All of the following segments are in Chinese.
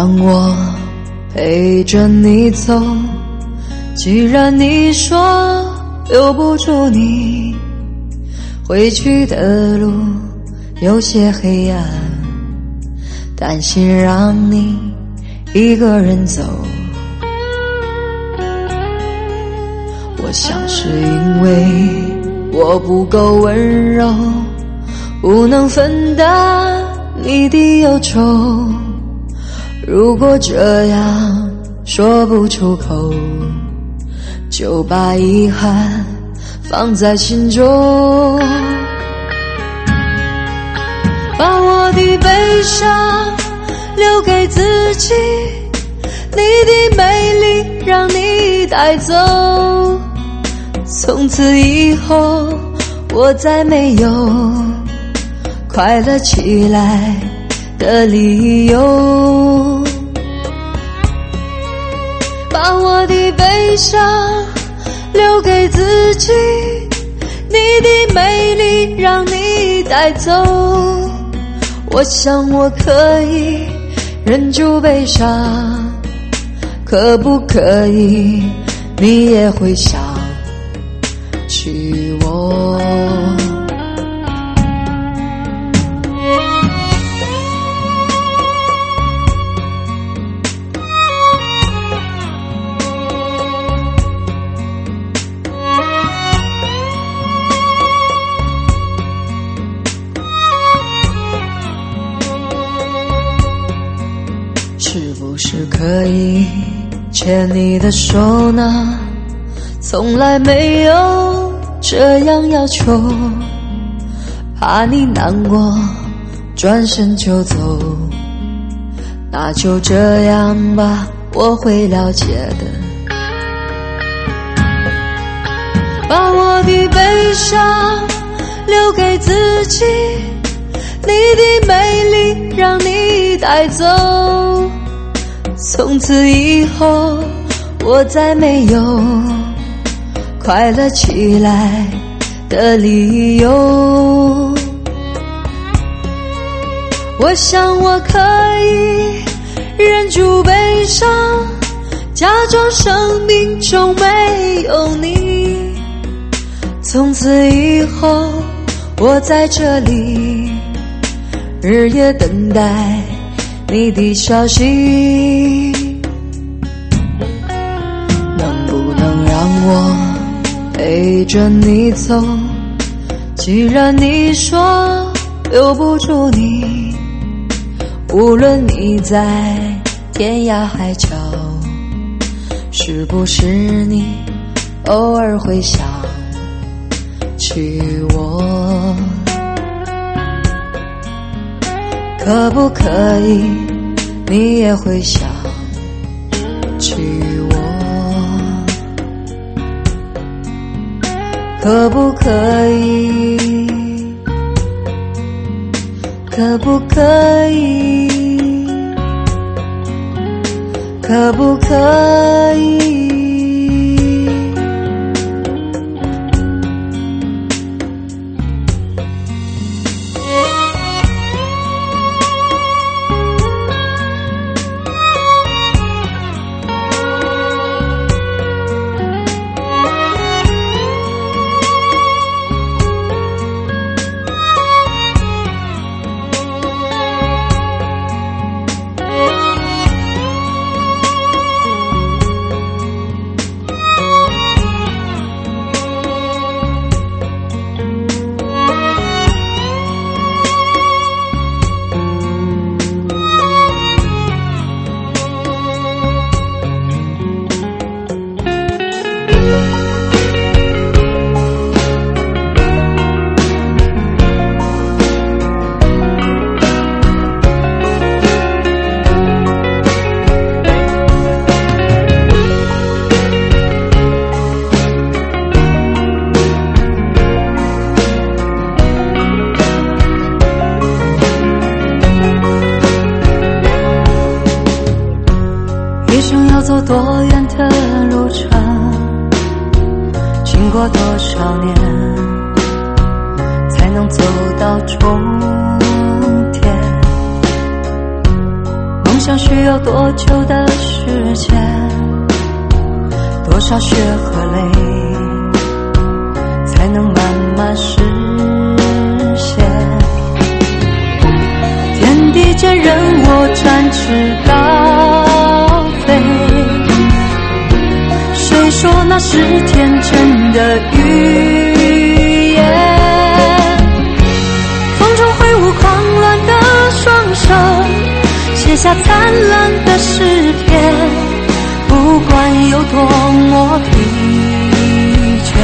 让我陪着你走，既然你说留不住你，回去的路有些黑暗，担心让你一个人走。我想是因为我不够温柔，不能分担你的忧愁。如果这样说不出口，就把遗憾放在心中。把我的悲伤留给自己，你的美丽让你带走。从此以后我再没有快乐起来的理由。把我的悲伤留给自己，你的美丽让你带走。我想我可以忍住悲伤，可不可以你也会想起我？是不是可以牵你的手呢？从来没有这样要求，怕你难过转身就走。那就这样吧，我会了解的。把我的悲伤留给自己，你的美丽让你带走。从此以后我再没有快乐起来的理由。我想我可以忍住悲伤，假装生命中没有你。从此以后我在这里日夜等待你的消息。能不能让我陪着你走？既然你说留不住你，无论你在天涯海角，是不是你偶尔会想起我？可不可以你也会想起我？可不可以？可不可以？可不可以？ 一生要走多远的路程，经过多少年，才能走到终点？梦想需要多久的时间，多少血和泪才能慢慢实现。天地间任我展翅高飞，谁说那是天真的语言？风中挥舞狂乱的双手，写下灿烂的诗篇，不管有多么疲倦。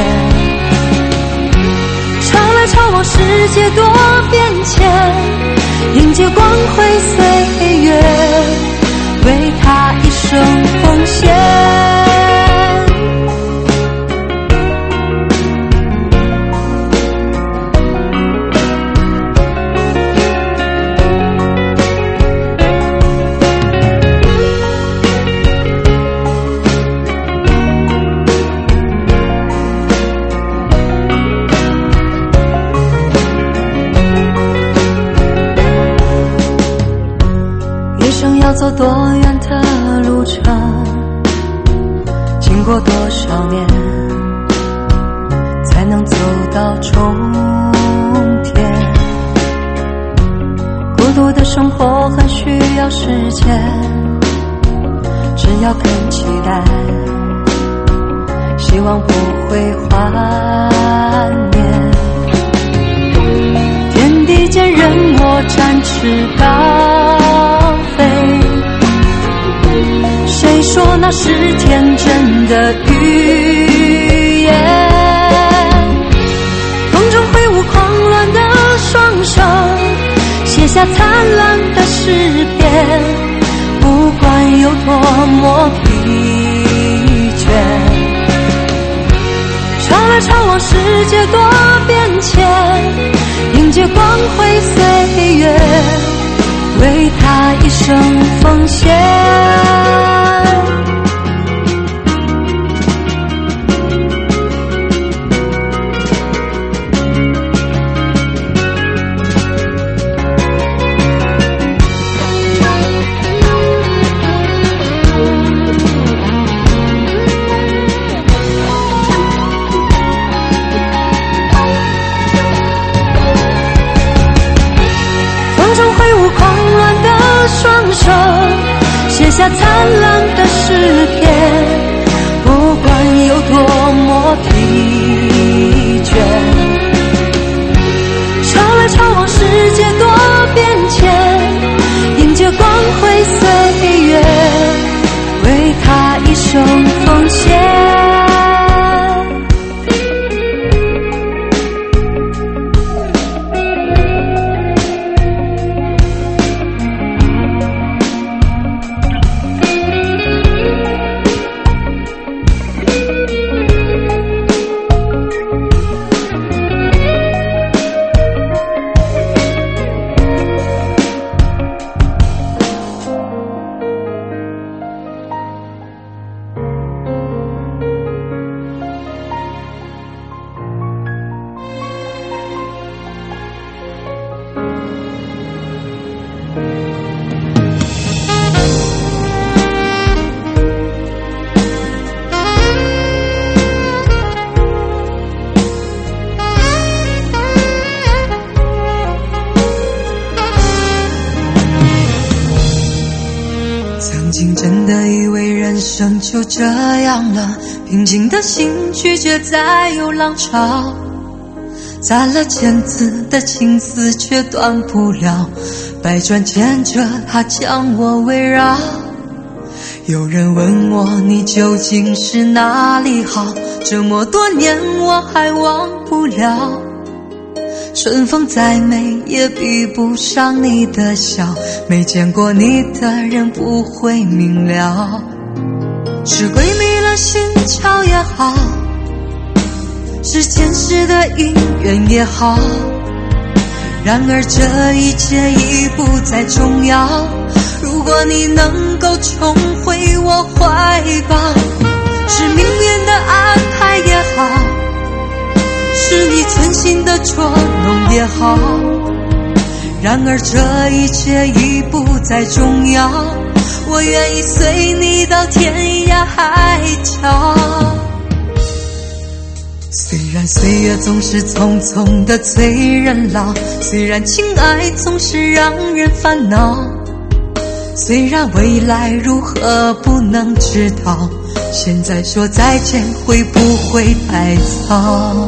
潮来潮往，世界多变迁，迎接光辉岁月，为他一生奉献。要走多远的路程，经过多少年，才能走到终点？孤独的生活很需要时间，只要肯期待，希望不会幻灭。天地间任我展翅高飞，谁说那是天真的语言？风中挥舞狂乱的双手，写下灿烂的诗篇，不管有多么疲倦。潮来潮往，世界多变迁，迎接光辉岁月，为他一生奉献。写下灿烂的诗篇，不管有多么疲倦。潮来潮往，世界多变迁，迎接光辉岁月，为他一生奉献。 曾经真的以为人生就这样了，平静的心拒绝再有浪潮，攒了千次的情丝却断不了，百转千折它将我围绕。有人问我你究竟是哪里好，这么多年我还忘不了。春风再美也比不上你的笑，没见过你的人不会明了。是鬼迷了心窍也好，是前世的因缘也好，然而这一切已不再重要。如果你能够重回我怀抱，是命运的安排也好，是你存心的捉弄也好，然而这一切已不再重要。 我愿意随你到天涯海角。虽然岁月总是匆匆的催人老，虽然情爱总是让人烦恼，虽然未来如何不能知道，现在说再见会不会太早？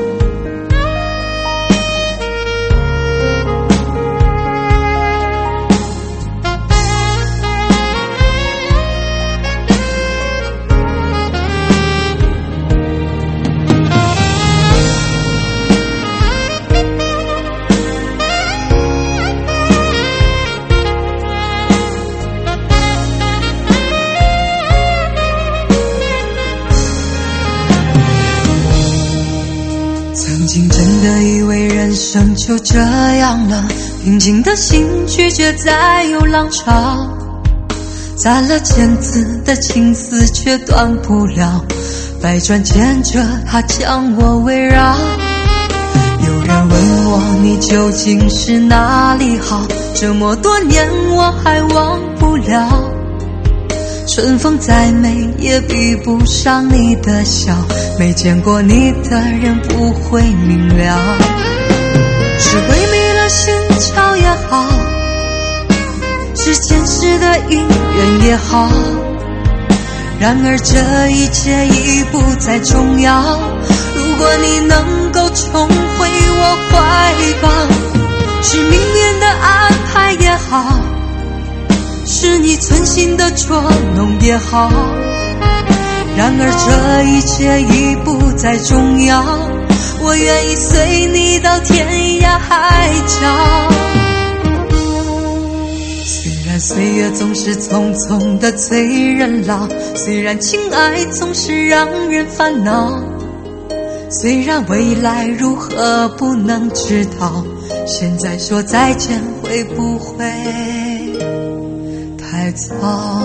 曾经真的以为人生就这样了，平静的心拒绝再有浪潮，攒了千次的情丝却断不了，百转千折它将我围绕。有人问我你究竟是哪里好，这么多年我还忘不了，春风再美也比不上你的笑，没见过你的人不会明了。是鬼迷了心窍也好，是前世的因缘也好，然而这一切已不再重要。如果你能够重回我怀抱，是命运的安排也好，是你存心的捉弄也好，然而这一切已不再重要。我愿意随你到天涯海角。虽然岁月总是匆匆的催人老，虽然情爱总是让人烦恼，虽然未来如何不能知道，现在说再见会不会太早？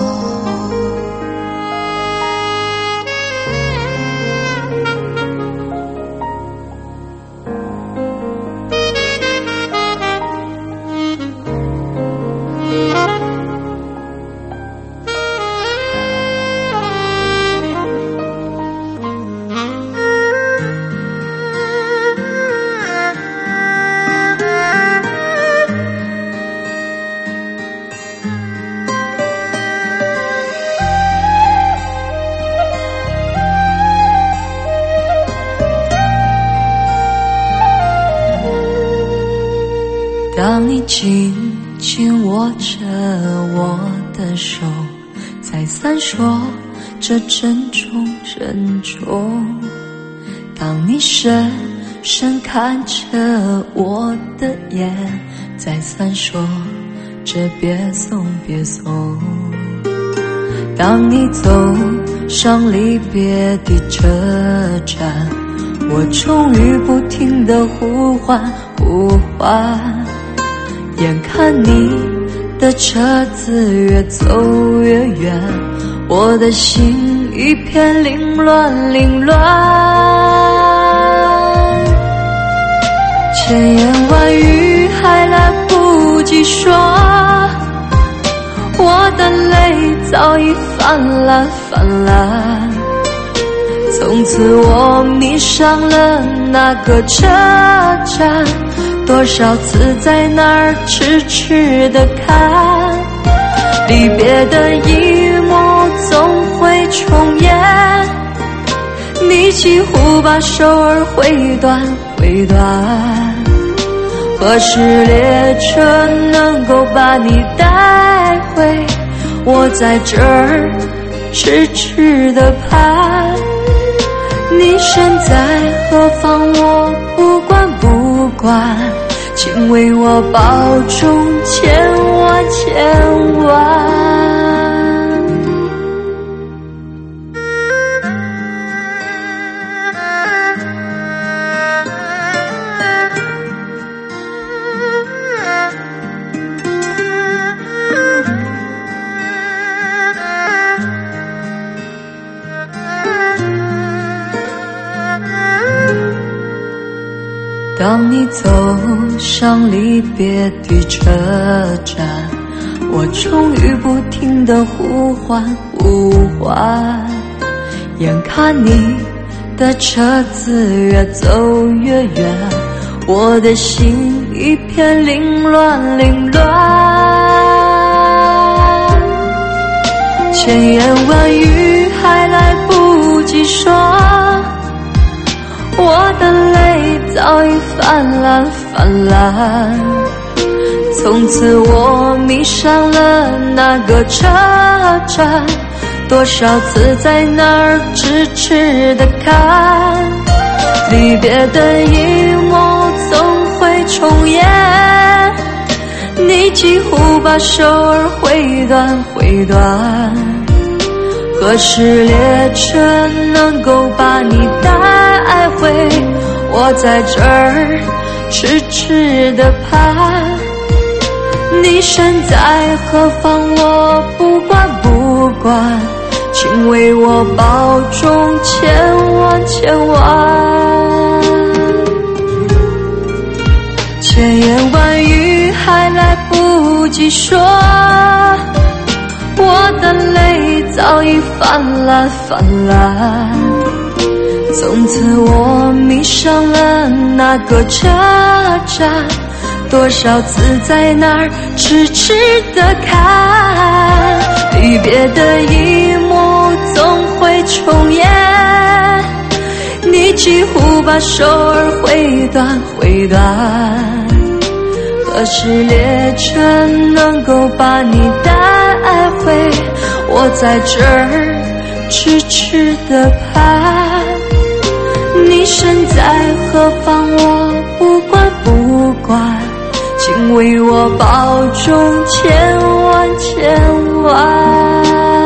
当你紧紧握着我的手，再三说这珍重珍重，当你深深看着我的眼，再三说这别送别送，当你走上离别的车站，我终于不停地呼唤呼唤，眼看你的车子越走越远，我的心一片凌乱凌乱，千言万语还来不及说，我的泪早已泛滥泛滥，从此我迷上了那个车站，多少次在那儿痴痴地看，离别的一幕总会重演，你几乎把手儿挥断挥断，何时列车能够把你带回，我在这儿痴痴地盼，你身在何方我不管不管，请为我保重千万千万。当你走上离别的车站， 我终于不停地呼唤呼唤，眼看你的车子越走越远，我的心一片凌乱凌乱。千言万语还来不及说，我的泪早已泛滥泛滥。从此我迷上了那个车站，多少次在那儿痴痴地看，离别的一幕总会重演，你几乎把手儿挥断挥断，何时列车能够把你带回？我在这儿痴痴地盼，你身在何方我不管不管，请为我保重千万千万。千言万语还来不及说，我的泪早已泛滥泛滥。从此我迷上了那个车站，多少次在那儿痴痴地看，离别的一幕总会重演，你几乎把手儿挥断挥断，何时列车能够把你带回？我在这儿痴痴地盼，你身在何方我不管不管，请为我保重千万千万。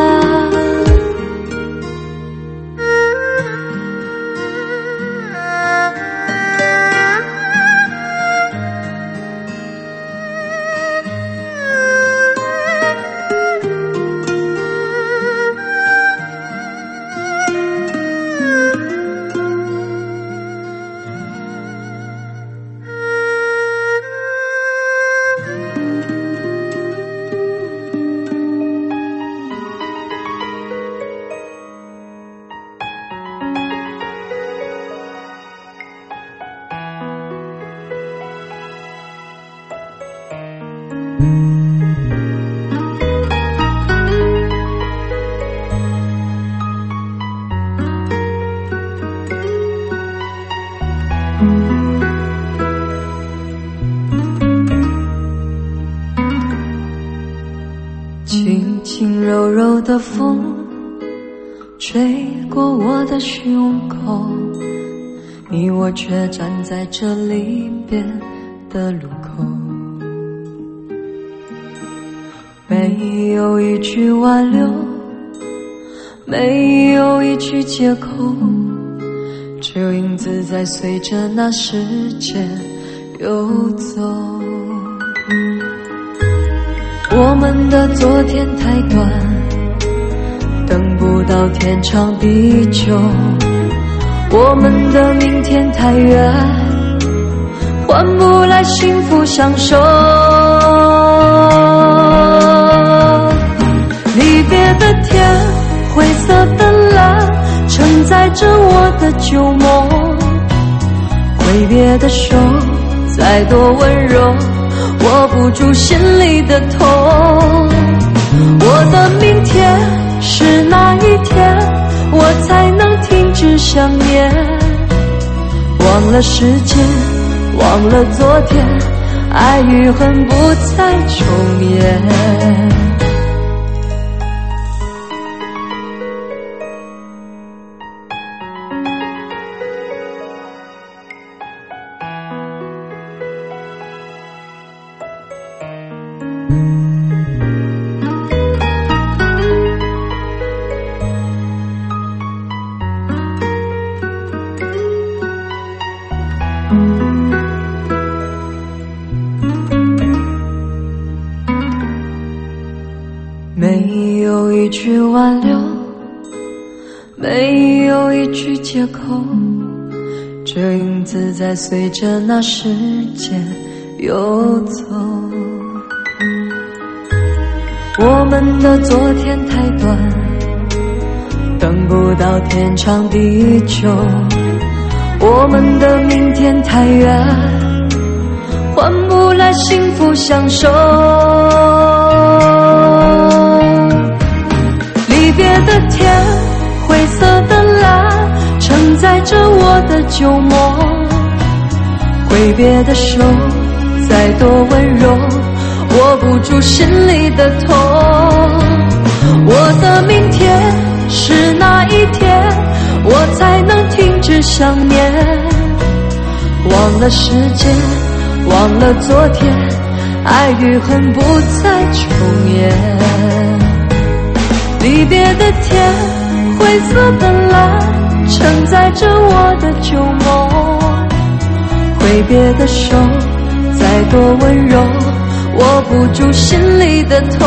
轻轻柔柔的风吹过我的胸口，你我却站在这离别的路口，没有一句挽留，没有一句借口，只有影子在随着那时间游走。我们的昨天太短，等不到天长地久，我们的明天太远，换不来幸福相守。离别的天，灰色的蓝，承载着我的旧梦，挥别的手再多温柔，握不住心里的痛。我的明天是哪一天，我才能停止想念？忘了时间，忘了昨天，爱与恨不再重演。没有一句挽留，没有一句借口，只有影子在随着那时间游走。 我们的昨天太短，等不到天长地久，我们的明天太远，换不来幸福相守。离别的天，灰色的蓝，承载着我的旧梦。挥别的手，再多温柔，握不住心里的痛。我的明天是哪一天，我才能停止想念？忘了时间，忘了昨天，爱与恨不再重演。离别的天，灰色的蓝，承载着我的旧梦。挥别的手，再多温柔，握不住心里的痛。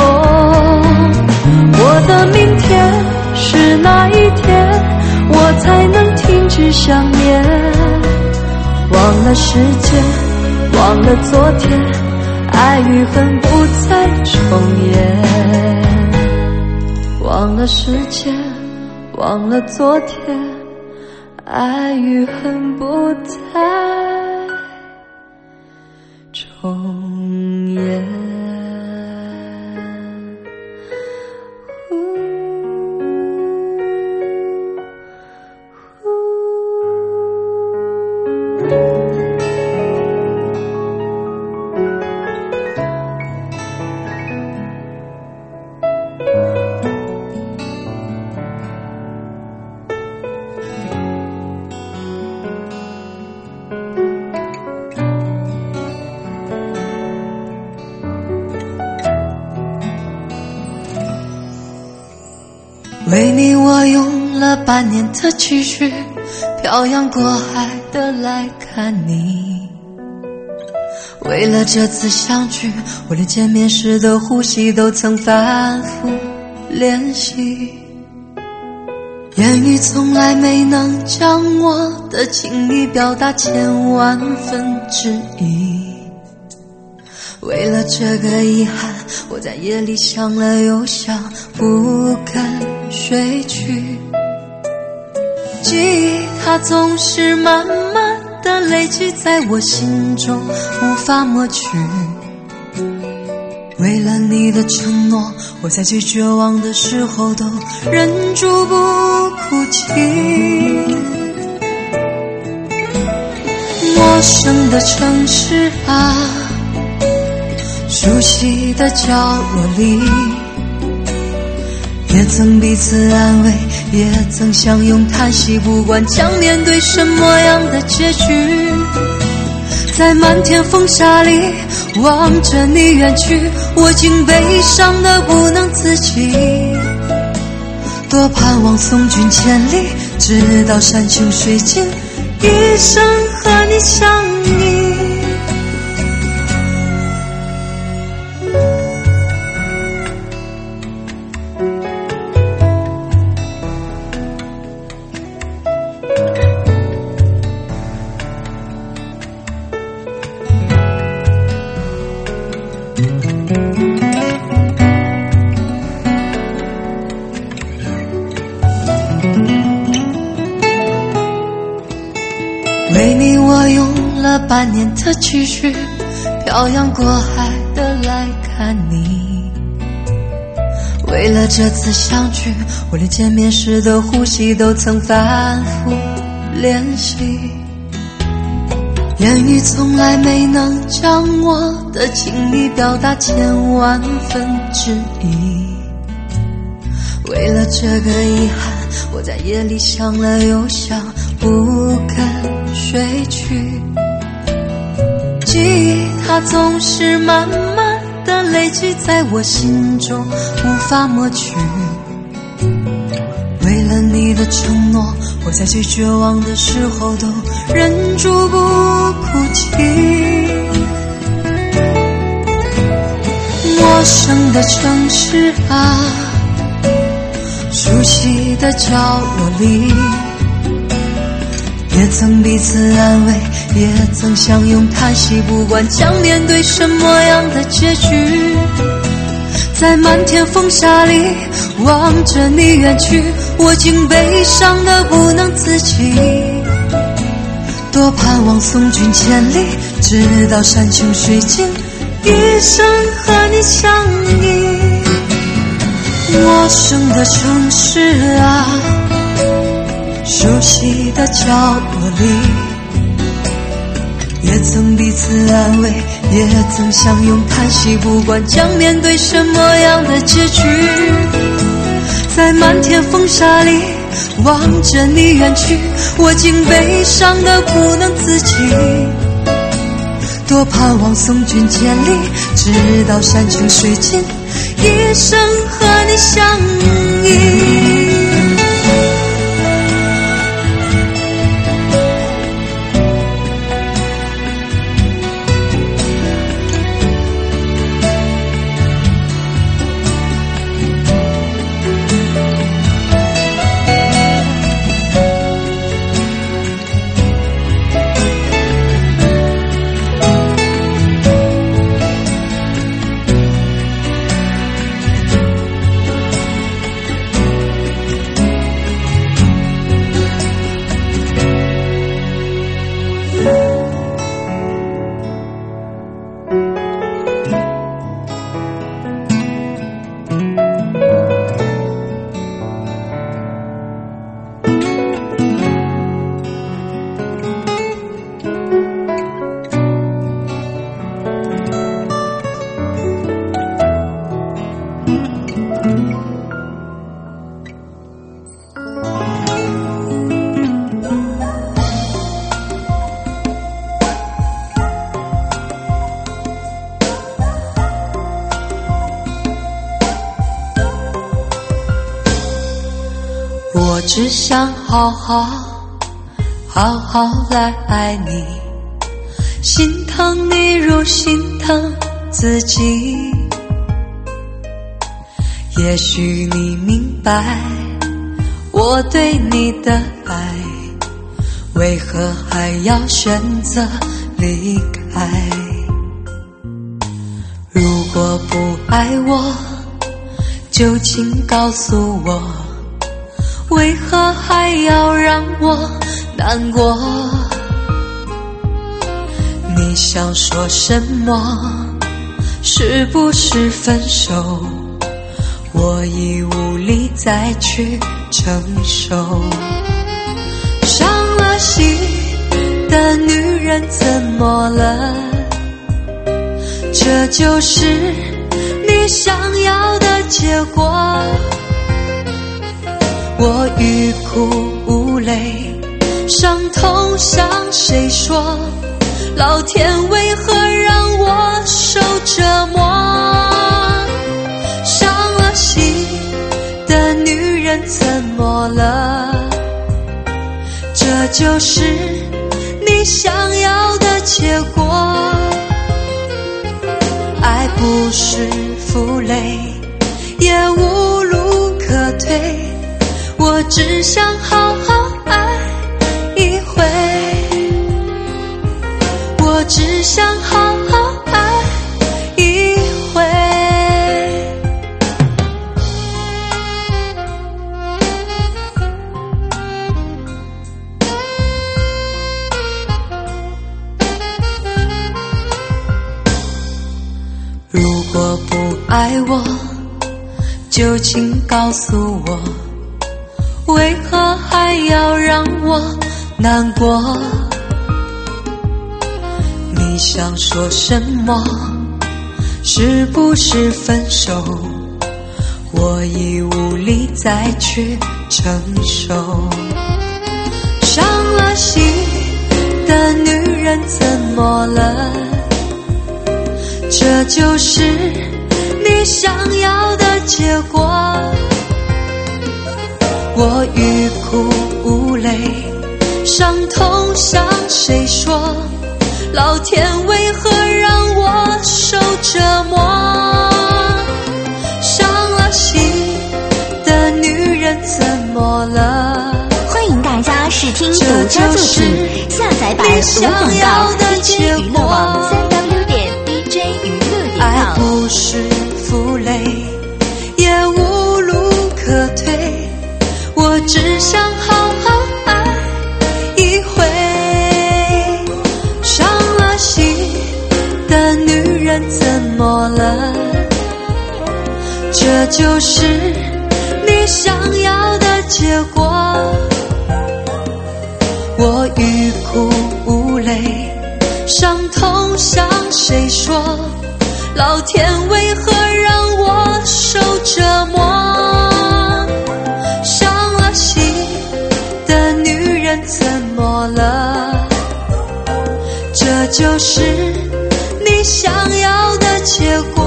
我的明天是哪一天，我才能停止想念？忘了时间，忘了昨天，爱与恨不再重演。忘了时间，忘了昨天，爱与恨不再重演。为你我用了半年的积蓄，漂洋过海的来看你。为了这次相聚，我连见面时的呼吸都曾反复练习。言语从来没能将我的情意表达千万分之一。为了这个遗憾，我在夜里想了又想，不肯睡去。记忆它总是慢慢地累积在我心中，无法抹去。为了你的承诺，我在最绝望的时候都忍住不哭泣。陌生的城市啊，熟悉的角落里，也曾彼此安慰，也曾相拥叹息，不管将面对什么样的结局。在漫天风沙里望着你远去，我竟悲伤得不能自己。多盼望送君千里，直到山穷水尽，一生和你相依。为你我用了半年的积蓄，漂洋过海的来看你。为了这次相聚，我连见面时的呼吸都曾反复练习。言语从来没能将我的情意表达千万分之一。为了这个遗憾，我在夜里想了又想，不肯睡去。记忆它总是慢慢地累积在我心中，无法抹去。为了你的承诺，我在最绝望的时候都忍住不哭泣。陌生的城市啊，熟悉的角落里，也曾彼此安慰，也曾相拥叹息，不管将面对什么样的结局。 在漫天风沙里望着你远去，我竟悲伤得不能自己。多盼望送君千里，直到山穷水尽，一生和你相依。陌生的城市啊，熟悉的角落里，也曾彼此安慰，也曾相拥叹息，不管将面对什么样的结局。在漫天风沙里望着你远去，我竟悲伤得不能自己。多盼望送君千里，直到山穷水尽，一生和你相依。我只想好好来爱你，心疼你如心疼自己。也许你明白我对你的爱，为何还要选择离开？如果不爱我，就请告诉我，为何还要让我难过？你想说什么？是不是分手？我已无力再去承受。伤了心的女人怎么了？这就是你想要的结果。我欲哭无泪，伤痛向谁说？老天为何让我受折磨？伤了心的女人怎么了？这就是你想要的结果。爱不是负累，也无路可退，我只想好好爱一回，我只想好好爱一回。如果不爱我，就请告诉我，为何还要让我难过？你想说什么？是不是分手？我已无力再去承受。伤了心的女人怎么了？这就是你想要的结果。我欲哭无泪，伤痛向谁说？老天为何让我受折磨？伤了心的女人怎么了？ 欢迎大家试听独家作品，下载版无广告 DJ 娱乐网3w.dj娱乐.com。 爱不是负累， 就是你想要的结果。我欲哭无泪，伤痛向谁说？老天为何让我受折磨？伤了心的女人怎么了？这就是你想要的结果。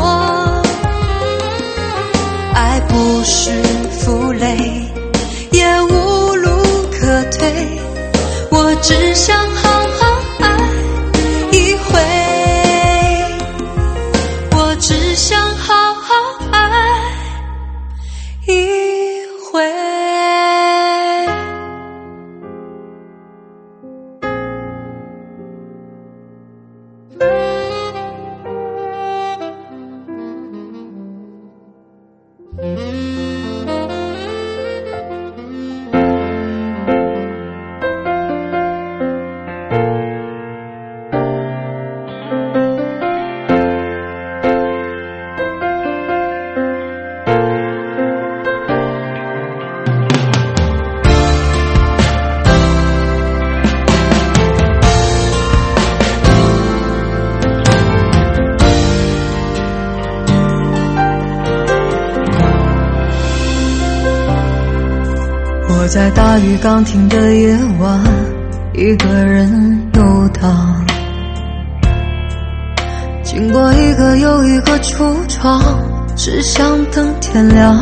爱不是负累，也无路可退，我只想好好爱一回，我只想好好爱一回。 我在大雨刚停的夜晚，一个人游荡，经过一个又一个橱窗，只想等天亮。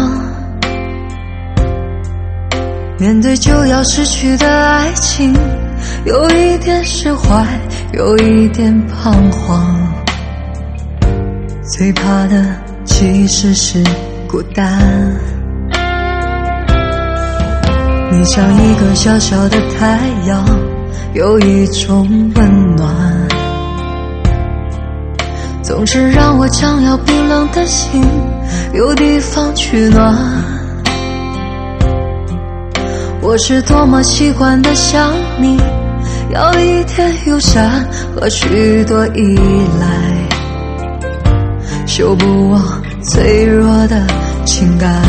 面对就要失去的爱情，有一点释怀，有一点彷徨。最怕的其实是孤单。你像一个小小的太阳，有一种温暖，总是让我将要冰冷的心有地方取暖。我是多么习惯的想你，要一点友善和许多依赖，修不忘脆弱的情感。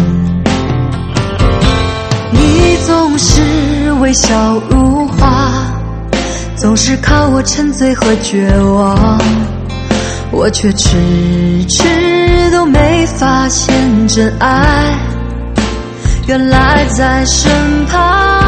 你总是微笑如花，总是看我沉醉和绝望，我却迟迟都没发现真爱原来在身旁。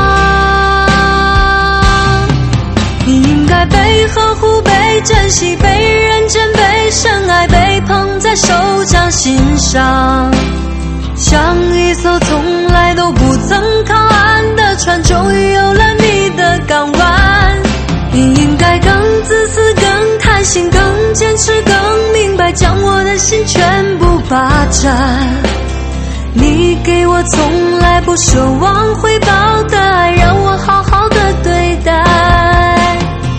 你应该被呵护，被珍惜，被认真，被深爱，被捧在手掌心上，像一艘从来都不曾靠岸的船，终于有了你的港湾。你应该更自私，更贪心，更坚持，更明白，将我的心全部霸占。你给我从来不奢望回报的爱，让我好好的对待。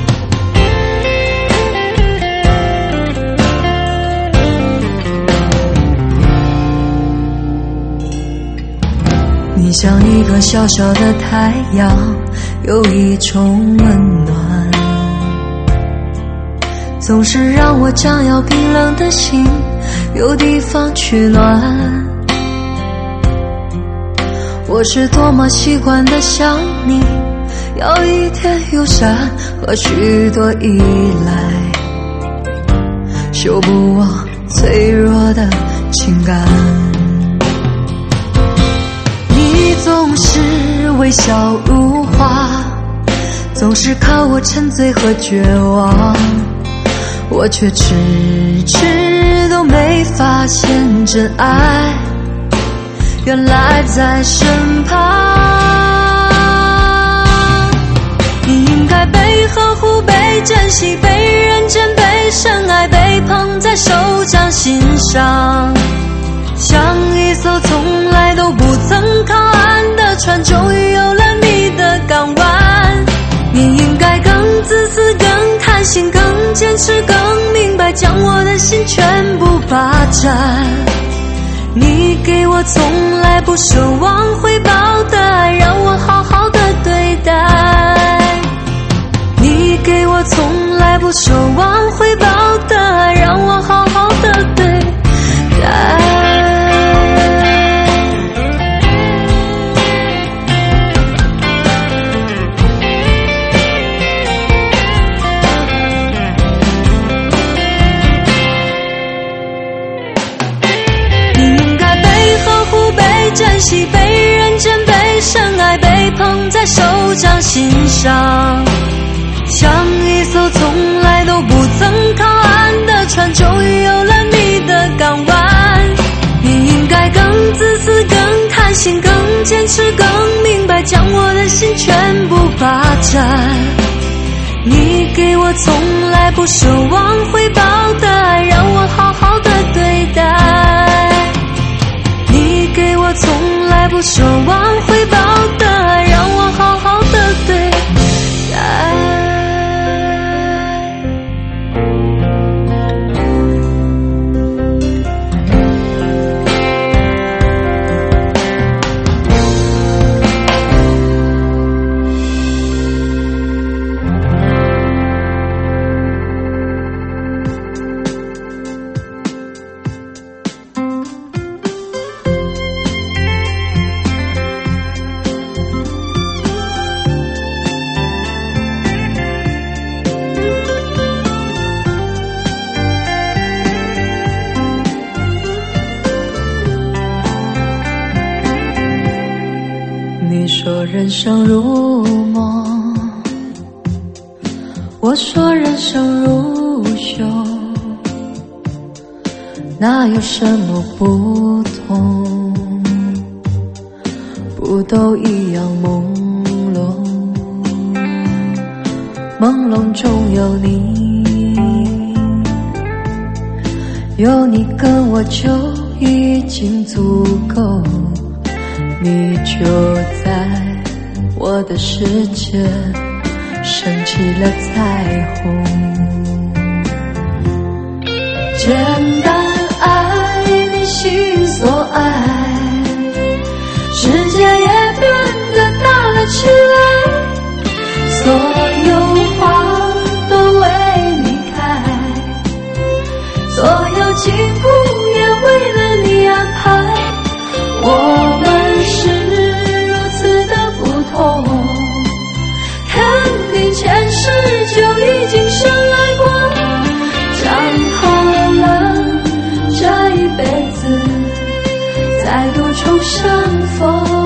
你像一个小小的太阳，有一种温暖，总是让我将要冰冷的心有地方取暖。我是多么习惯的想你，要一点友善和许多依赖，修不忘脆弱的情感。你总是微笑如花，总是看我沉醉和绝望，我却迟迟都没发现真爱原来在身旁。你应该被呵护，被珍惜，被认真，被深爱，被捧在手掌心上，像一艘从来都不曾靠岸的船，终于有了你的港湾。你应该更自私，更贪心，更坚持，更明白，将我的心全部霸占。你给我从来不奢望回报的爱，让我好好的对待。你给我从来不奢望回报的爱，让我好好的对待。 心上，像一艘从来都不曾靠岸的船，终于有了你的港湾。你应该更自私，更贪心，更坚持，更明白，将我的心全部霸占。你给我从来不奢望回报的爱，让我好好的对待。你给我从来不奢望回报的爱，让我好好的对待。 你说人生如梦，我说人生如秀，哪有什么不同？不都一样朦胧？朦胧中有你，有你跟我就已经足够。你就在我的世界升起了彩虹，简单爱你心所爱，世界也变得大了起来，所有花都为你开，所有幸福也为了你安排。我们是如此的不同，肯定前世就已经深爱过，讲好了这一辈子再度重相逢。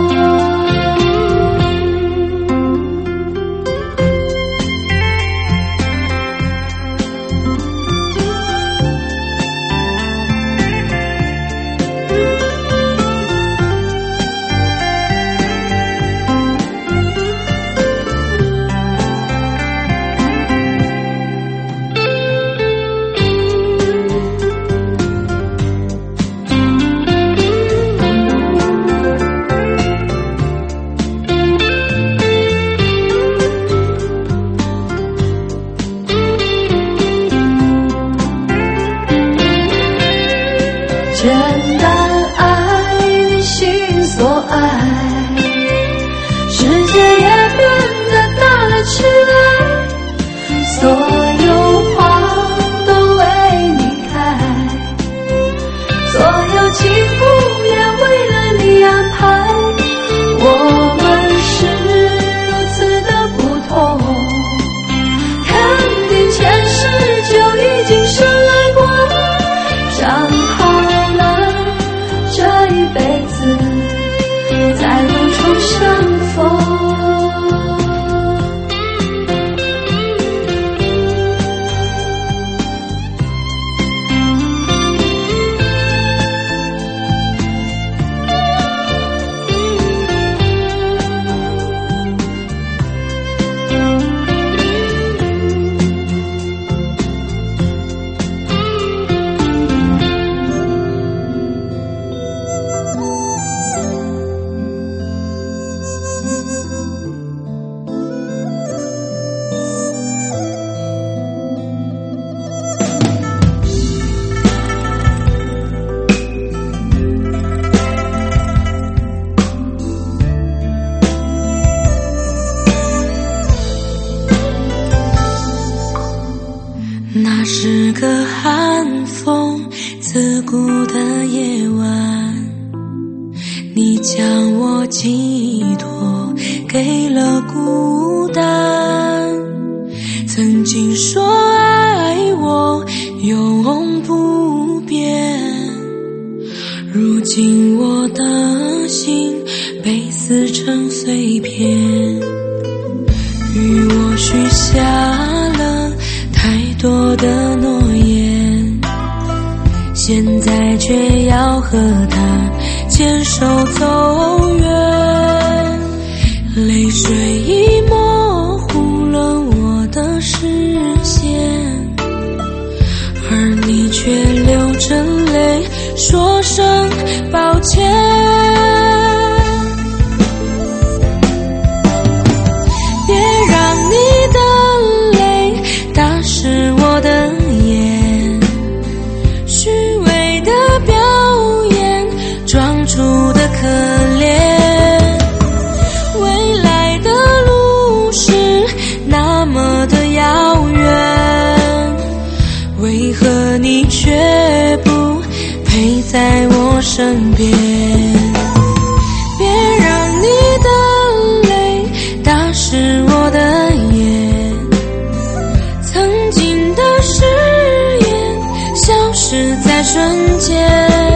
简单爱你心所爱，世界也变得大了起来，所有花都为你开，所有幸福也为了你安排。我们是如此的不同，肯定前世就已经深爱过，讲好这一辈子再度重相逢。 那是个寒风刺骨的夜晚，你将我寄托给了孤单。曾经说爱我永不变，如今我的心被撕成碎片。 与我许下了太多的诺言，现在却要和他牵手走远，泪水已模糊了我的视线，而你却流着泪说声抱歉。别让你的泪打湿我的眼，虚伪的表演装出的可怜，未来的路是那么的遥远，为何你却不陪在我身边？别让你的泪打湿我的眼，曾经的誓言消失在瞬间，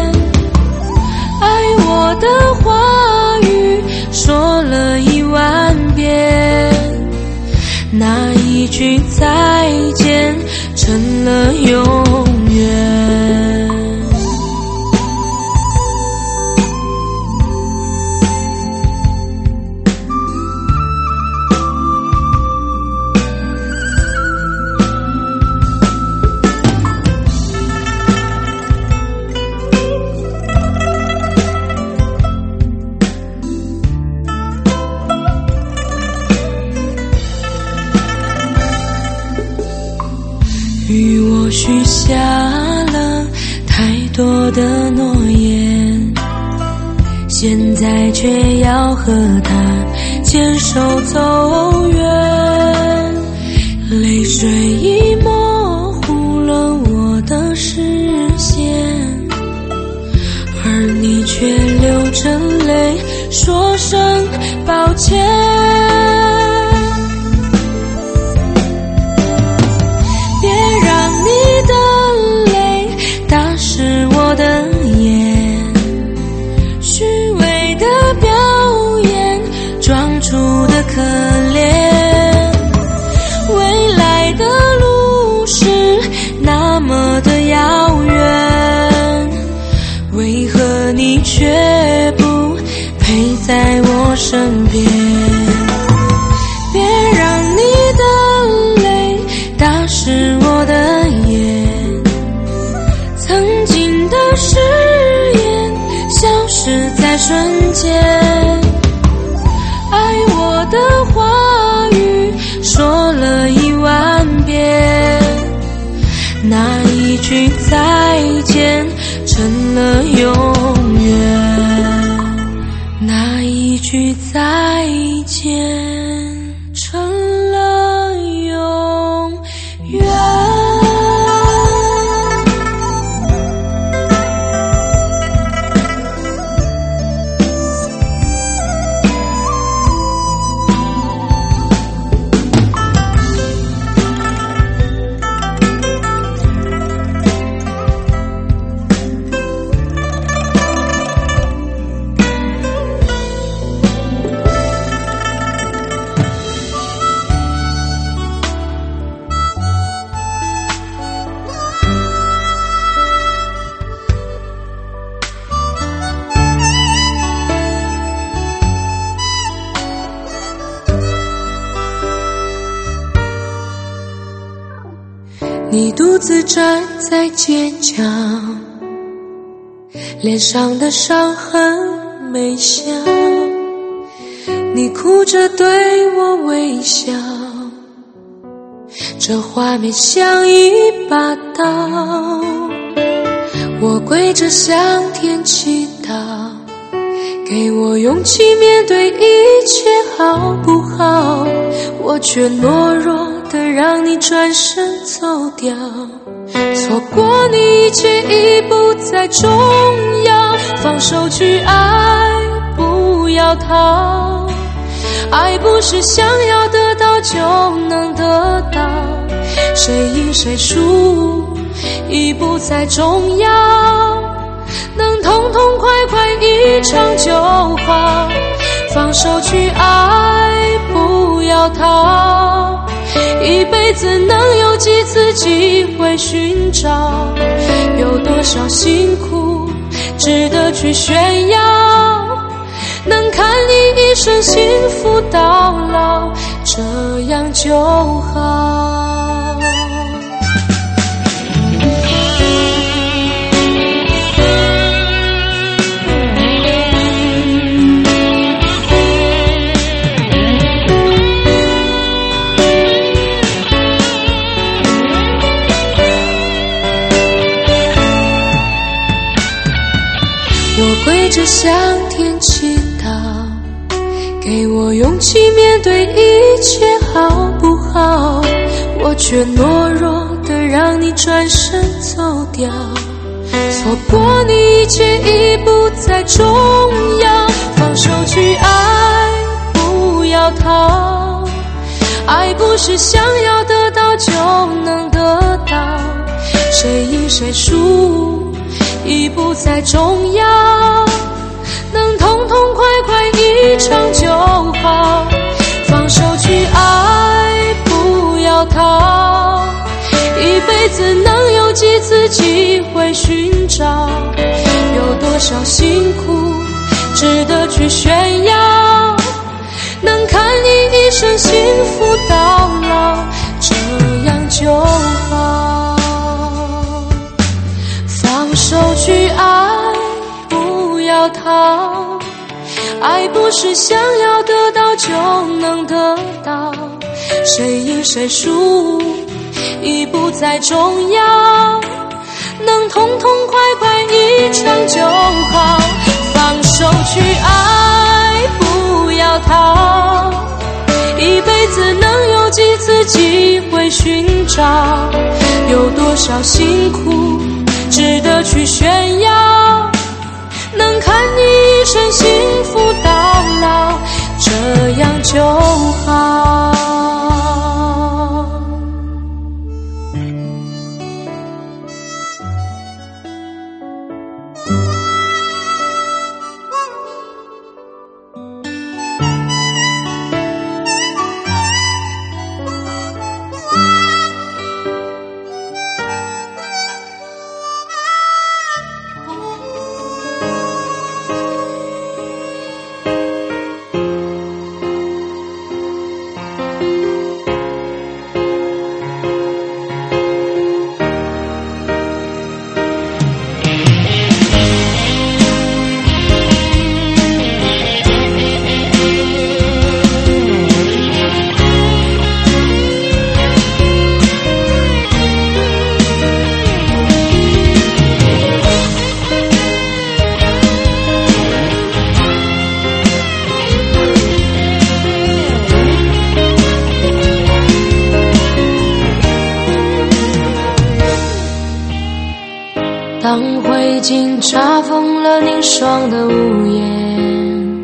爱我的话语说了10000遍，那一句再见成了永远。与我许下了太多的诺言，现在却要和他牵手走远，泪水已模糊了我的视线，而你却流着泪说声抱歉。我的眼，虚伪的表演装出的可怜，未来的路是那么的遥远，为何你却不陪在我身边？别让你的泪打湿我的眼，曾经的誓言消失在瞬间，爱我的话语说了10000遍，那一句再见成了永远，那一句再见成了永远。你独自站在街角，脸上的伤痕没消，你哭着对我微笑，这画面像一把刀，我跪着向天祈祷，给我勇气面对一切好不好，我却懦弱的让你转身走掉，错过你一切已不再重要，放手去爱，不要逃，爱不是想要得到就能得到，谁赢谁输已不再重要，能痛痛快快一场就好，放手去爱，不不要逃，一辈子能有几次机会寻找，有多少辛苦值得去炫耀，能看你一生幸福到老，这样就好。我跪着向天祈祷，给我勇气面对一切好不好，我却懦弱的让你转身走掉，错过你一切已不再重要，放手去爱，不要逃，爱不是想要得到就能得到，谁赢谁输已不再重要，能痛痛快快一场就好，放手去爱，不要逃，一辈子能有几次机会寻找，有多少辛苦值得去炫耀，能看你一生幸福到老，这样就好。放手去爱，不要逃，爱不是想要得到就能得到，谁赢谁输已不再重要，能痛痛快快一场就好，放手去爱，不要逃，一辈子能有几次机会寻找，有多少辛苦值得去炫耀，能看你一生幸福到老，这样就好。当灰烬查封了凝霜的屋檐，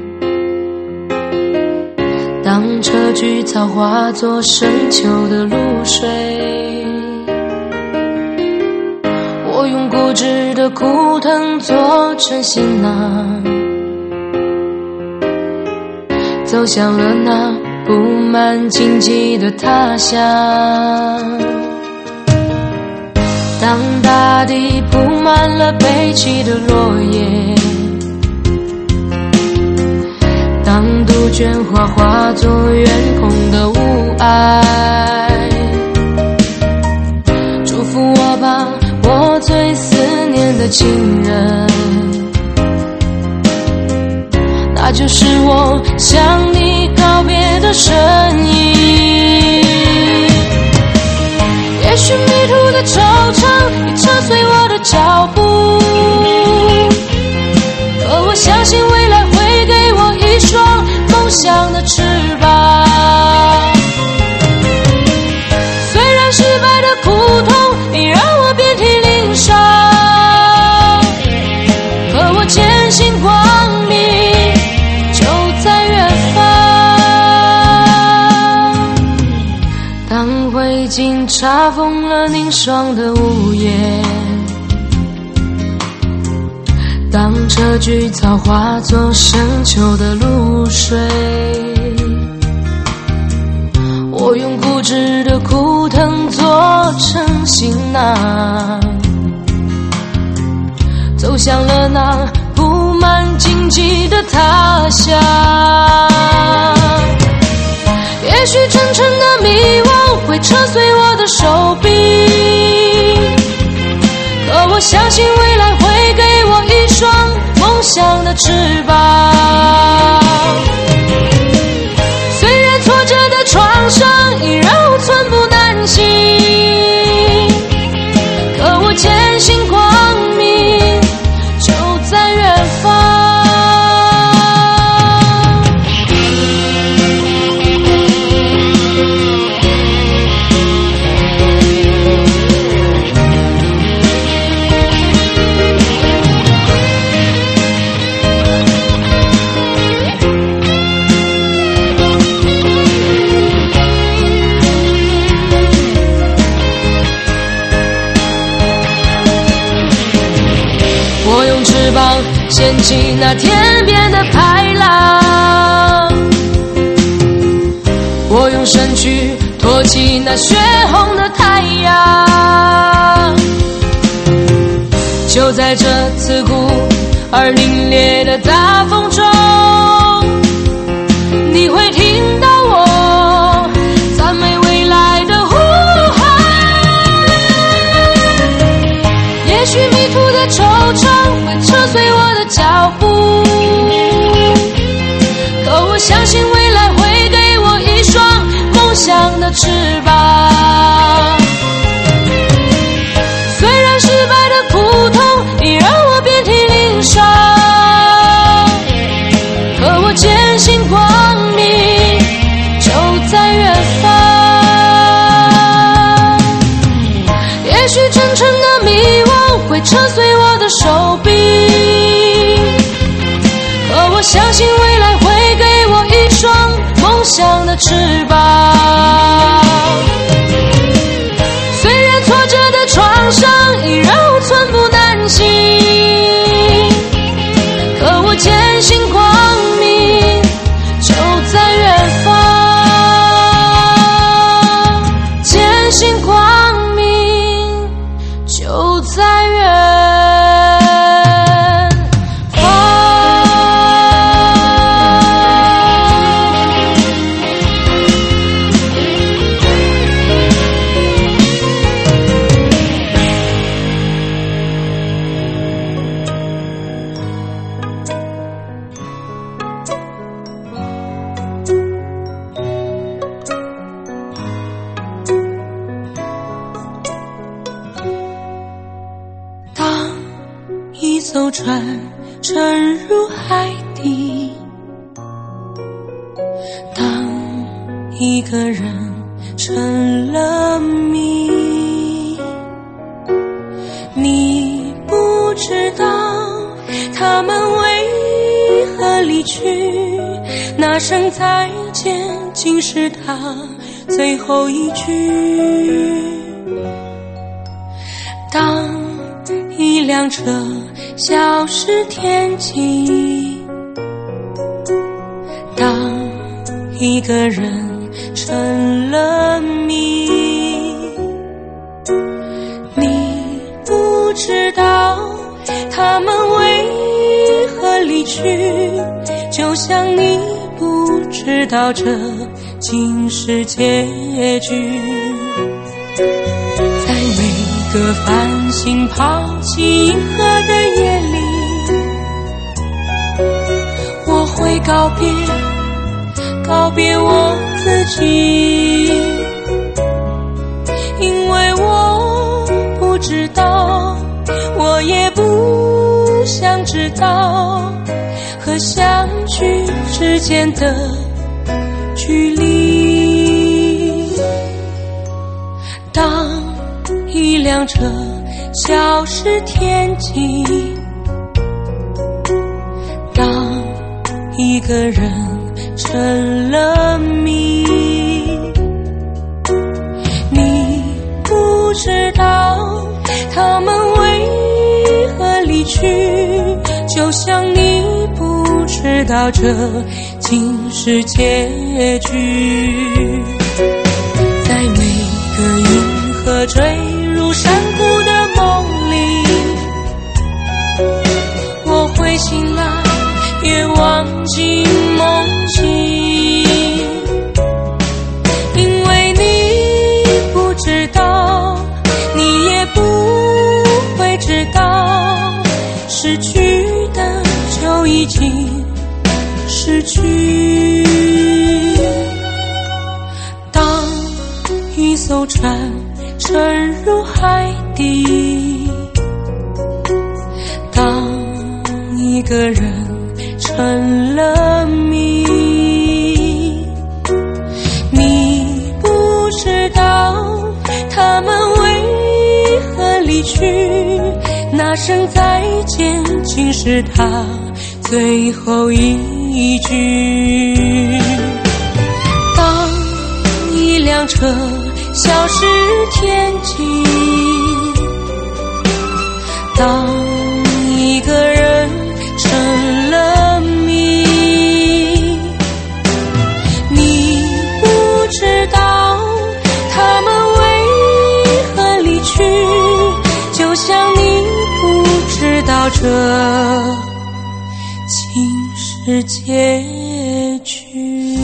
当车菊草化作深秋的露水，我用固执的枯藤做成行囊，走向了那布满荆棘的他乡。当大地铺满了悲泣的落叶，当杜鹃花化作远空的雾霭，祝福我吧，我最思念的亲人，那就是我向你告别的身影。也许迷途的惆怅已扯碎我的脚步，可我相信未来会给我一双梦想的翅膀。虽然失败的苦痛已让我遍体鳞伤，可我坚信光明就在远方。当灰烬查封了凝霜的屋檐，当车菊草化作深秋的露水， 我用固执的枯藤做成行囊，走向了那布满荆棘的他乡。也许沉沉的迷惘会扯碎我的手臂，可我相信未来会给我一双梦想的翅膀。虽然挫折的创伤已让我寸步难行，可我坚信光明就在远方。掀起那天边的排浪，我用身躯托起那血红的太阳。就在这刺骨而凛冽的大风中，你会听到我赞美未来的呼喊。也许迷途的惆怅会扯碎我的脚步，可我相信未来会给我一双梦想的翅膀。虽然失败的苦痛已让我遍体鳞伤，可我坚信光明就在远方。也许沉沉的迷惘会扯碎我的手臂，可我相信未来会给我一双梦想的翅膀。虽然挫折的创伤已让我寸步难行，可我坚信光明就在远方，坚信光明就在远艘船沉入海底，当一个人成了谜，你不知道他们为何离去，那声再见竟是他最后一句。当一辆车消失天际，当一个人成了谜，你不知道他们为何离去，就像你不知道这竟是结局。在每个繁星抛弃银河的夜里，我会告别我自己，因为我不知道，我也不想知道和相聚之间的距离。当一辆车消失天际，当一个人成了谜，你不知道他们为何离去，就像你不知道这竟是结局。 去。当一艘船沉入海底，当一个人成了谜，你不知道他们为何离去，那声再见竟是他最后一句。当一辆车消失天际，当一个人成了谜，你不知道他们为何离去，就像你不知道这竟是结局。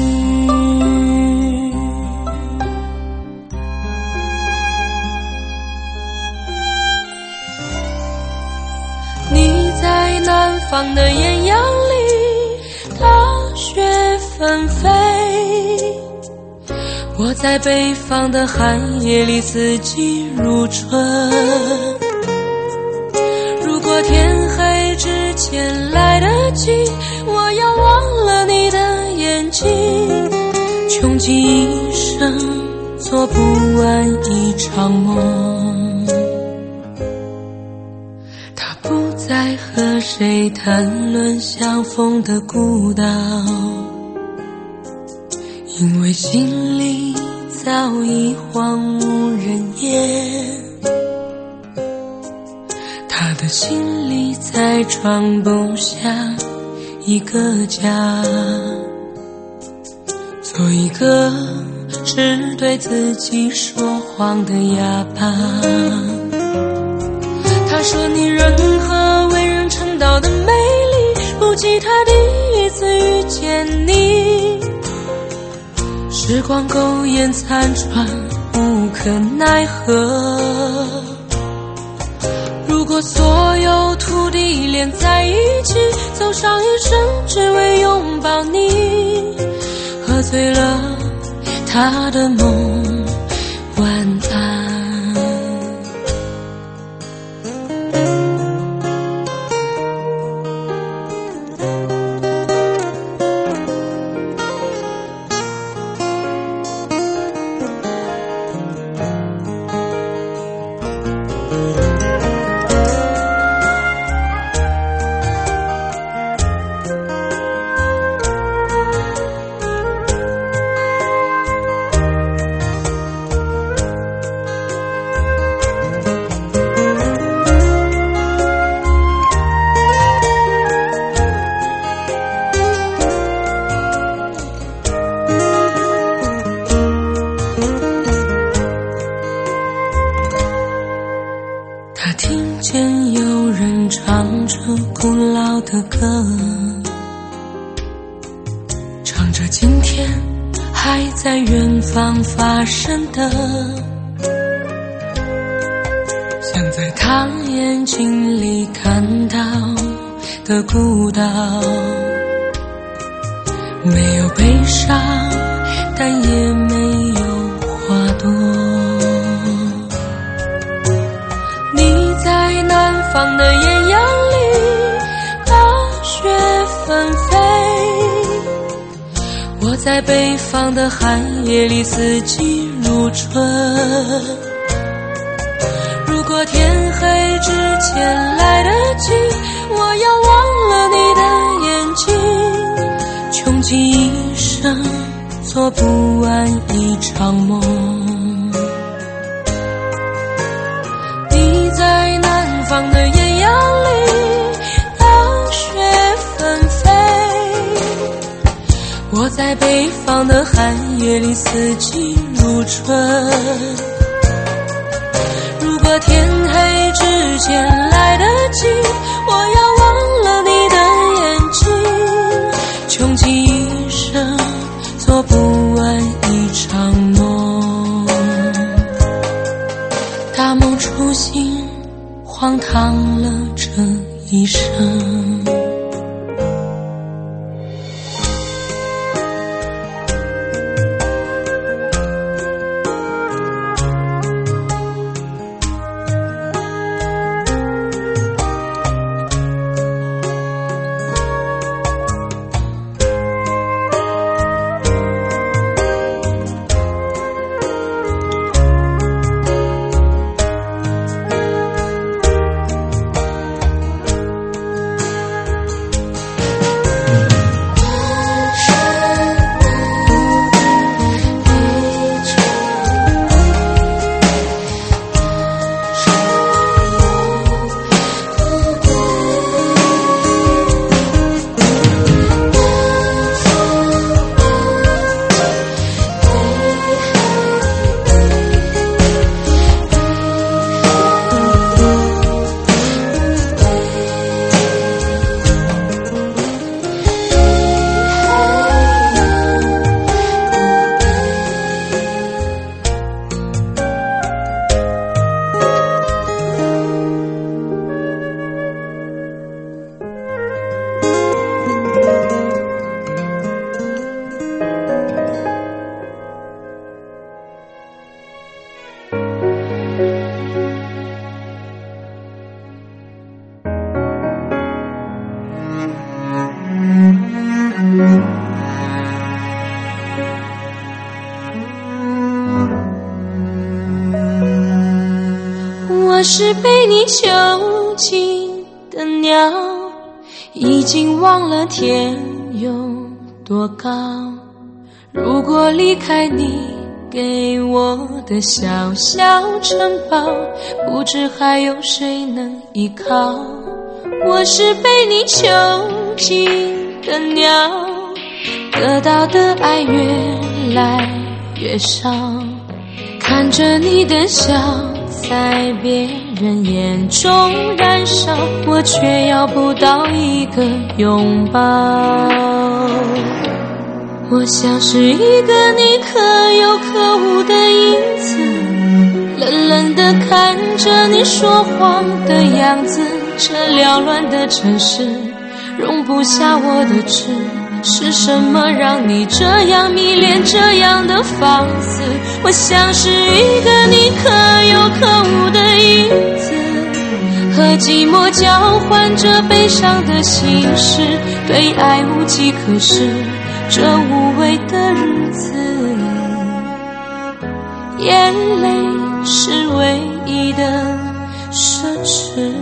你在南方的艳阳里大雪纷飞，我在北方的寒夜里四季如春。如果天黑之前来得及，我要忘了你的眼睛，穷极一生做不完一场梦。他不再和谁谈论相逢的孤岛，因为心里早已荒无人烟。他的心里再装不下一个家，做一个只对自己说谎的哑巴。他说你任何为人称道的美丽，不及他第一次遇见你。时光苟延残喘，无可奈何。如果所有土地连在一起，走上一生只为拥抱你，喝醉了他的梦，晚安。他听见有人唱着古老的歌，唱着今天还在远方发生的，像在他眼睛里看到的孤岛，没有悲伤，但也没有花朵。南方的艳阳里大雪纷飞，我在北方的寒夜里四季如春。如果天黑之前来得及，我要忘了你的眼睛，穷极一生做不完一场梦。你在南方的艳阳里大雪纷飞，我在北方的寒夜里四季如春。如果天黑之前来得及，我要忘了你的眼睛，穷极一生做不完一场梦。大梦初醒，荒唐了这一生。 我是被你囚禁的鸟，已经忘了天有多高。如果离开你给我的小小城堡，不知还有谁能依靠。我是被你囚禁的鸟，得到的爱越来越少，看着你的笑在别人眼中燃烧，我却要不到一个拥抱。我像是一个你可有可无的影子，冷冷地看着你说谎的样子。这缭乱的城市容不下我的痴，是什么让你这样迷恋，这样的放肆？我像是一个你可有可无的影子，和寂寞交换着悲伤的心事，对爱无计可施，这无味的日子，眼泪是唯一的奢侈。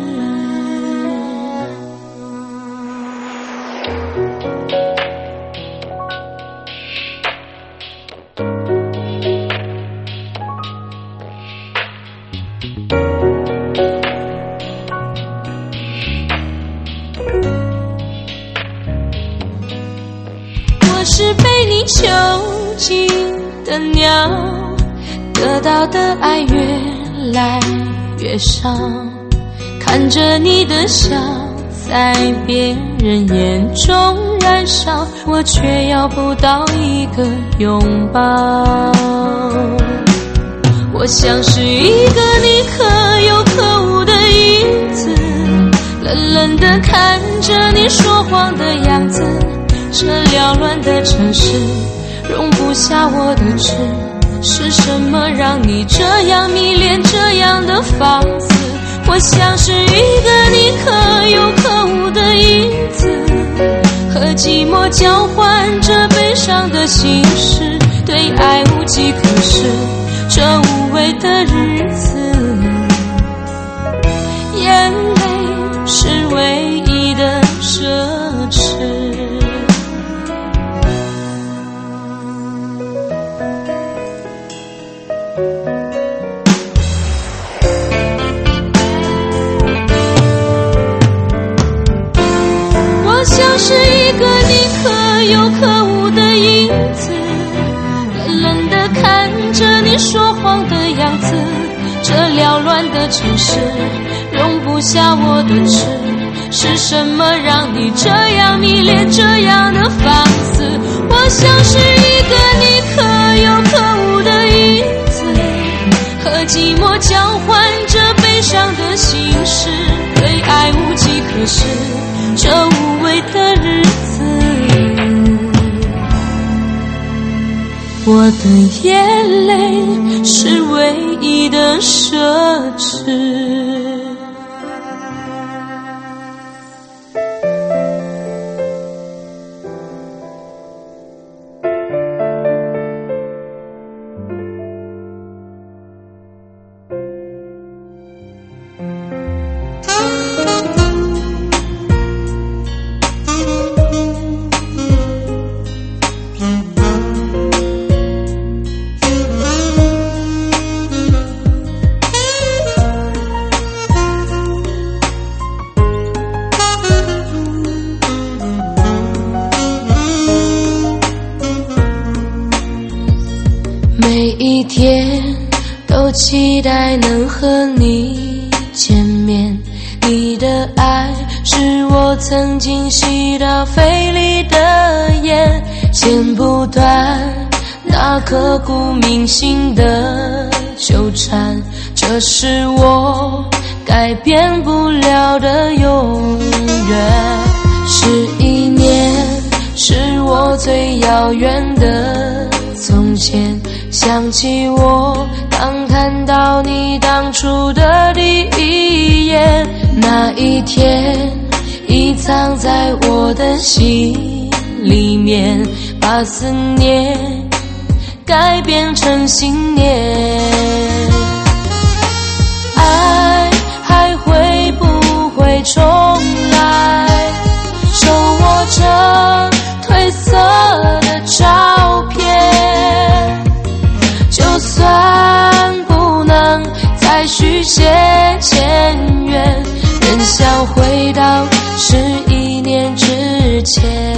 我是被你囚禁的鸟，得到的爱越来越少，看着你的笑在别人眼中燃烧，我却要不到一个拥抱。我像是一个你可有可无的影子，冷冷地看着你说谎的样子。这缭乱的城市容不下我的痴，是什么让你这样迷恋，这样的放肆？我像是一个你可有可无的影子，和寂寞交换着悲伤的心事，对爱无计可施，这无味的日子，眼泪是唯一的奢侈。我像是一个你可有可无的影子，冷冷地看着你说谎的样子。这缭乱的城市容不下我的痴，是什么让你这样迷恋，这样的放肆？我像是一个你可有可无的影子，和寂寞交换着悲伤的心事，对爱无计可施，这无味的日子，我的眼泪是唯一的奢侈。每一天都期待能和你见面，你的爱是我曾经吸到肺里的烟，剪不断那刻骨铭心的纠缠，这是我改变不了的永远。11年是我最遥远的从前，想起我当看到你当初的第一眼，那一天已藏在我的心里面，把思念改变成信念。爱续写前缘，仍想回到11年之前。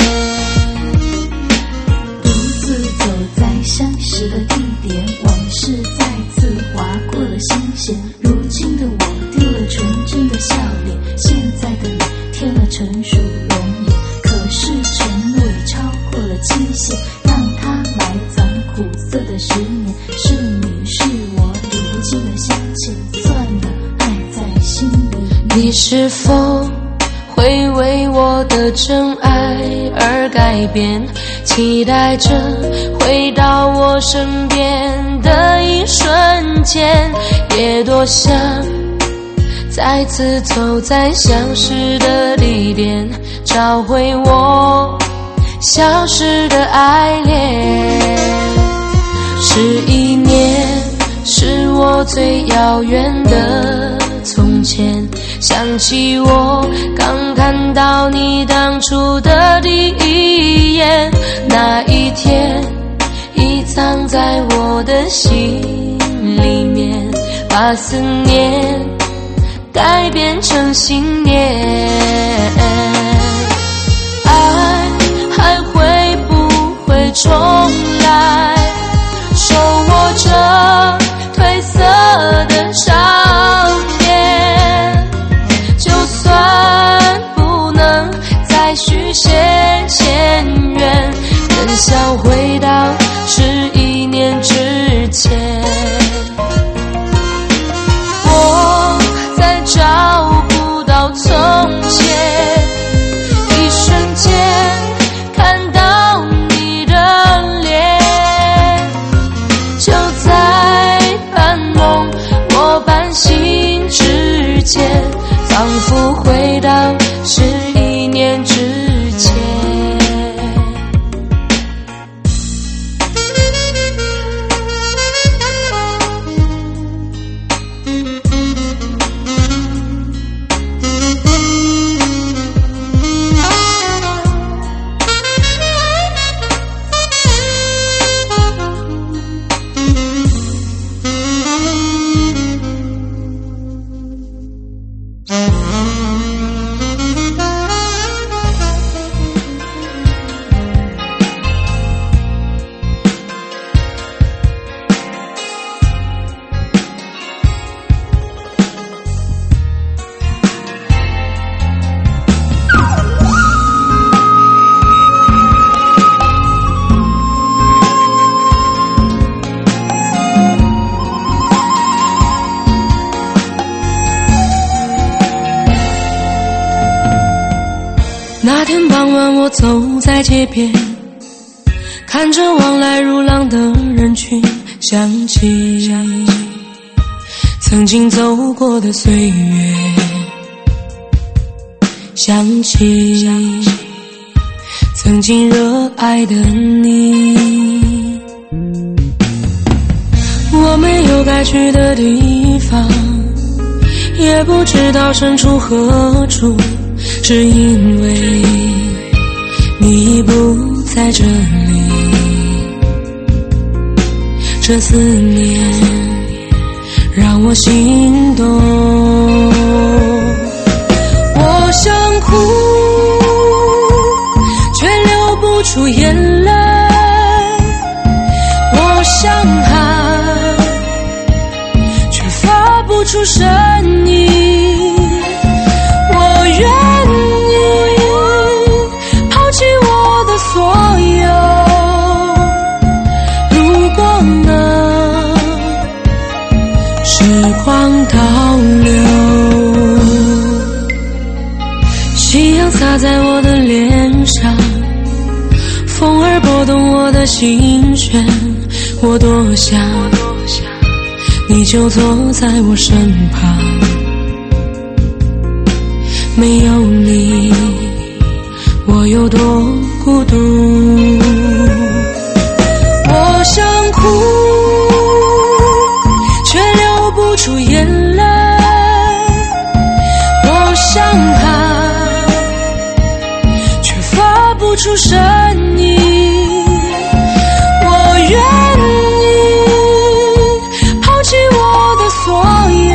独自走在相识的地点，往事再次划过了心弦。如今的我丢了纯真的笑脸，现在的你添了成熟容颜。可是承诺已超过了期限，让它埋葬苦涩的10年。是你是我理不尽的相欠，算了，爱在心里。 你是否会为我的真爱而改变？期待着回到我身边的一瞬间，也多想再次走在相识的地点，找回我消失的爱恋。11年是我最遥远的从前，想起我刚看到你当初的第一眼，那一天已藏在我的心里面，把思念改变成信念。爱还会不会重来？手握着褪色的照片，就算不能再续写前缘，更想回到11年之前。我再找不到从前，一瞬间看到你的脸，就在半梦我半醒之间，仿佛回到11年之前。那天傍晚，我走在街边，看着往来如浪的人群，想起曾经走过的岁月，想起曾经热爱的你。我没有该去的地方，也不知道身处何处，只因为你不在这里，这思念让我心动。我想哭，却流不出眼泪，我想喊，却发不出声音。我愿所有，如果能时光倒流，夕阳洒在我的脸上，风儿拨动我的心弦，我多想你就坐在我身旁，没有你我有多孤独。我想哭，却流不出眼泪，我想喊，却发不出声音。我愿意抛弃我的所有，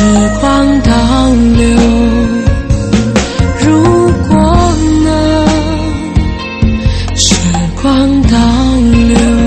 光倒流，如果能时光倒流。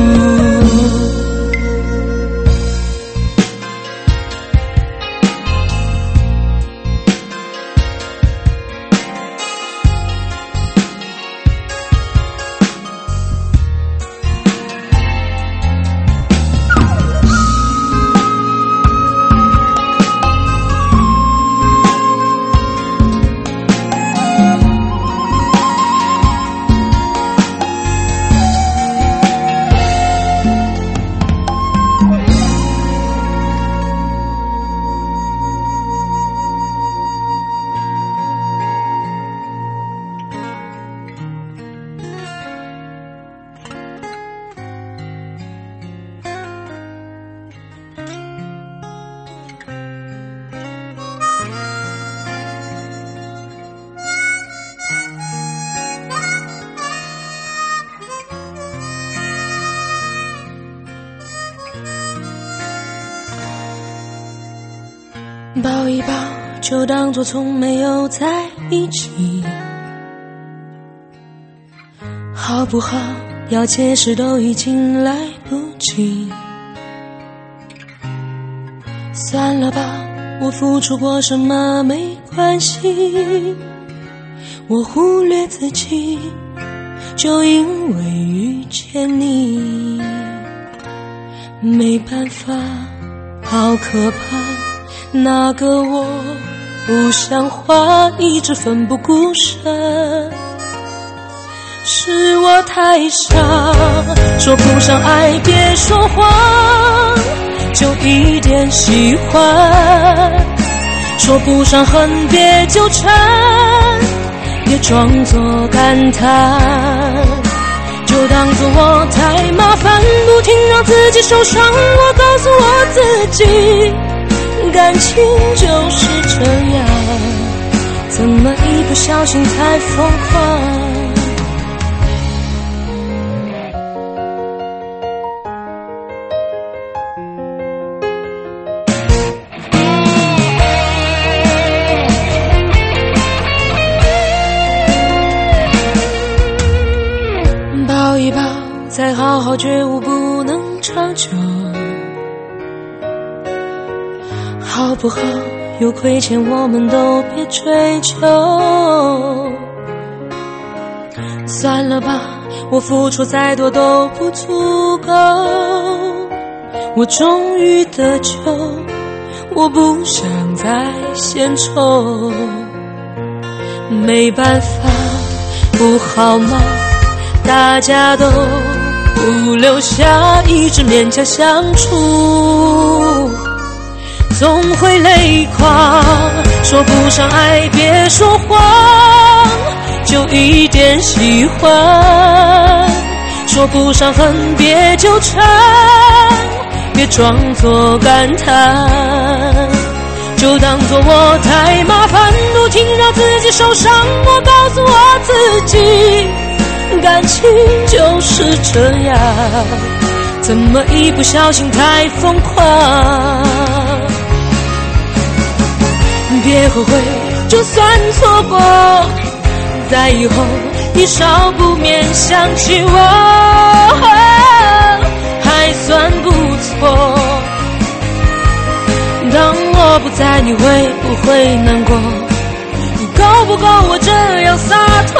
抱一抱，就当作从没有在一起，好不好？要解释都已经来不及。算了吧，我付出过什么没关系，我忽略自己，就因为遇见你。没办法，好可怕。那个我不像话，一直奋不顾身，是我太傻，说不上爱别说谎，就一点喜欢，说不上恨别纠缠，别装作感叹，就当作我太麻烦，不停让自己受伤。我告诉我自己，感情就是这样，怎么一不小心才疯狂。抱一抱，再好好觉悟，不能长久，好不好？有亏欠我们都别追究。算了吧，我付出再多都不足够。我终于得救，我不想再献丑。没办法，不好吗？大家都不留下，一直勉强相处，总会累垮。说不上爱别说谎，就一点喜欢，说不上恨别纠缠，别装作感叹，就当作我太麻烦，不停让自己受伤。我告诉我自己，感情就是这样，怎么一不小心太疯狂。别后悔，就算错过，在以后你少不免想起我，还算不错。当我不在，你会不会难过？够不够我这样洒脱？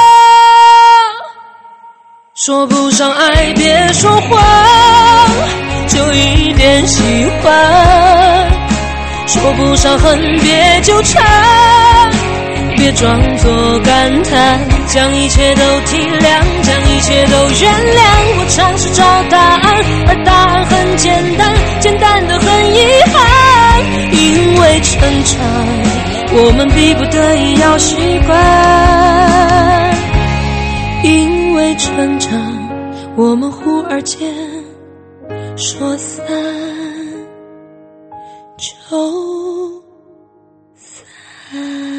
说不上爱别说谎，就一点喜欢，说不上恨别纠缠，别装作感叹，将一切都体谅，将一切都原谅。我尝试找答案，而答案很简单，简单的很遗憾。因为成长，我们逼不得已要习惯，因为成长，我们忽而间说散就散。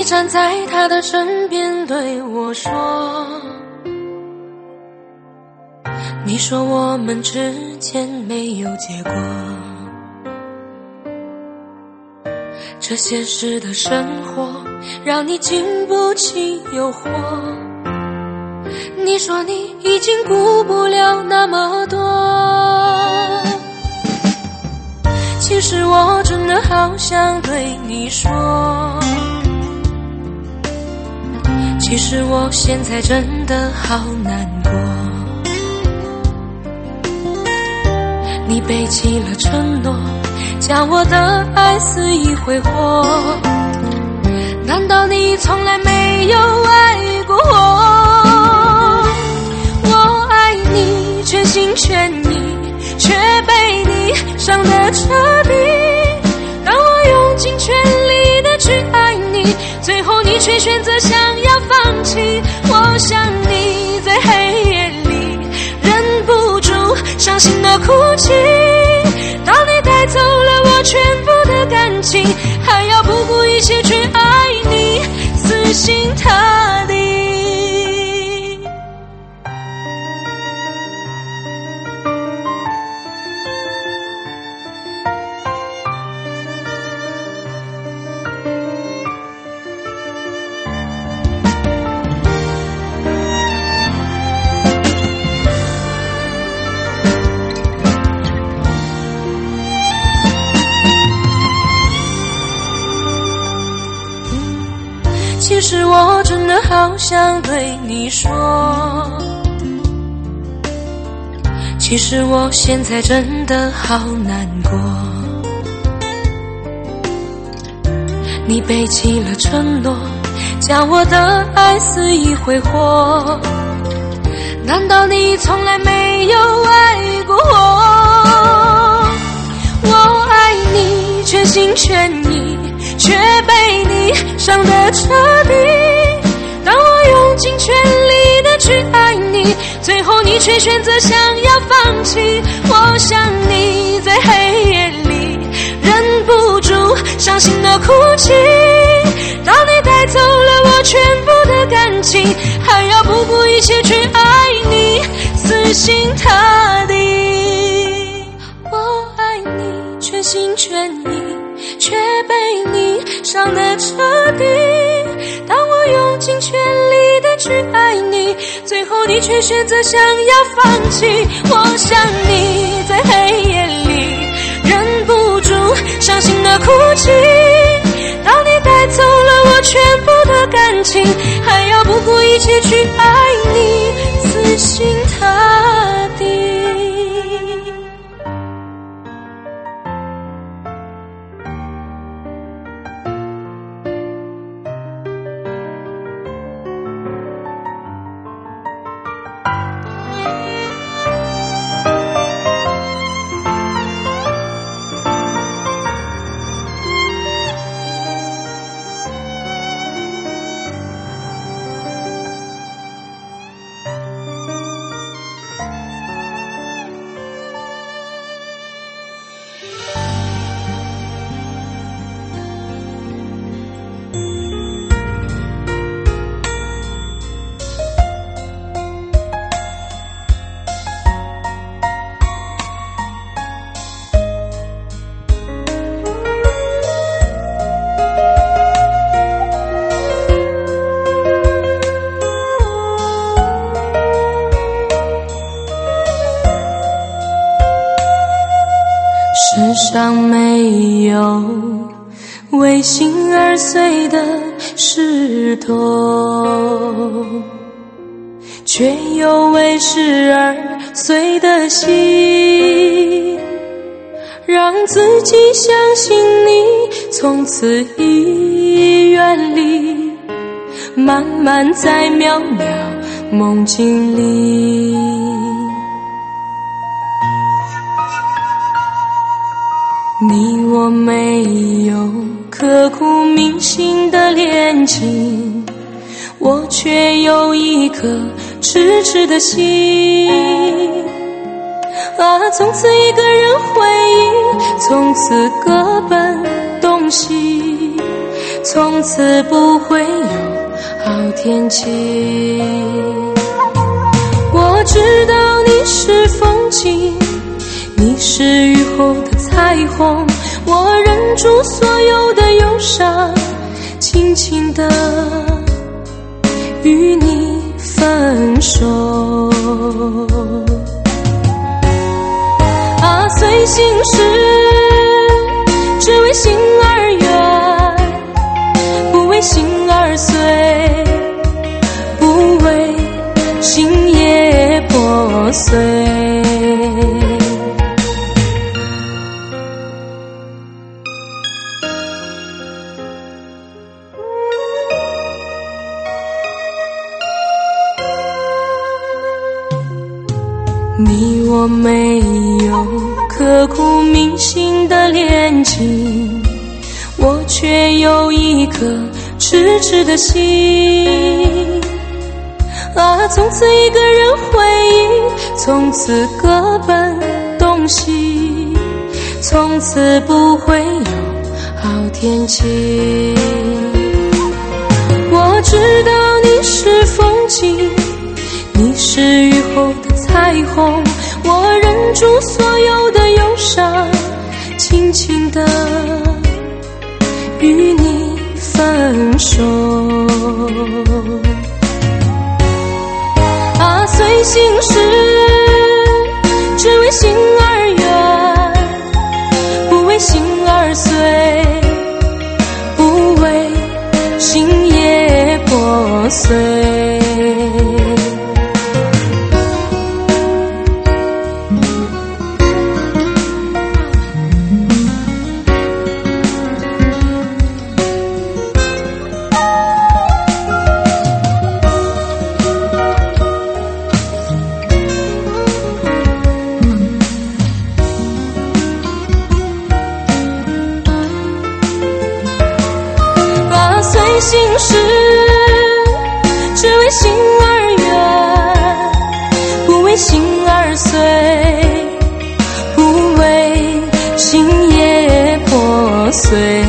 你站在他的身边对我说，你说我们之间没有结果，这现实的生活让你经不起诱惑，你说你已经顾不了那么多，其实我真的好想对你说，其实我现在真的好难过，你背弃了承诺，将我的爱肆意挥霍，难道你从来没有爱过我？我爱你全心全意，却被你伤得彻底，当我用尽全力的去爱你，最后你却选择想要放弃，我想你在黑夜里忍不住伤心的哭泣，当你带走了我全部的感情，还要不顾一切去爱你，死心塌地。其实我真的好想对你说，其实我现在真的好难过，你背弃了承诺，将我的爱肆意挥霍，难道你从来没有爱过我？我爱你全心全意，却被你伤得彻底，当我用尽全力的去爱你，最后你却选择想要放弃，我想你在黑夜里忍不住伤心的哭泣，当你带走了我全部的感情，还要不顾一切去爱你，死心塌地。我爱你全心全意，却被你伤得彻底，当我用尽全力的去爱你，最后你却选择想要放弃，我想你在黑夜里忍不住伤心的哭泣，当你带走了我全部的感情，还要不顾一切去爱你，死心塌地。世上没有为心而碎的石头，却有为事而碎的心，让自己相信你从此已远离，慢慢在渺渺梦境里。你我没有刻骨铭心的恋情，我却有一颗痴痴的心啊，从此一个人回忆，从此各奔东西， 从此不会有好天气。我知道你是风景，你是雨后的彩虹，我忍住所有的忧伤，轻轻地与你分手。啊，随心事只为心而远，不为心而碎，不为心也破碎。你我没有刻骨铭心的恋情，我却有一颗痴痴的心。啊，从此一个人回忆，从此各奔东西，从此不会有好天气。我知道你是风景，你是雨后的彩虹，我忍住所有的忧伤，轻轻地与你分手。啊，随心事只为心而远，不为心而碎，不为心也破碎。心事只为心而远，不为心而碎，不为心也破碎。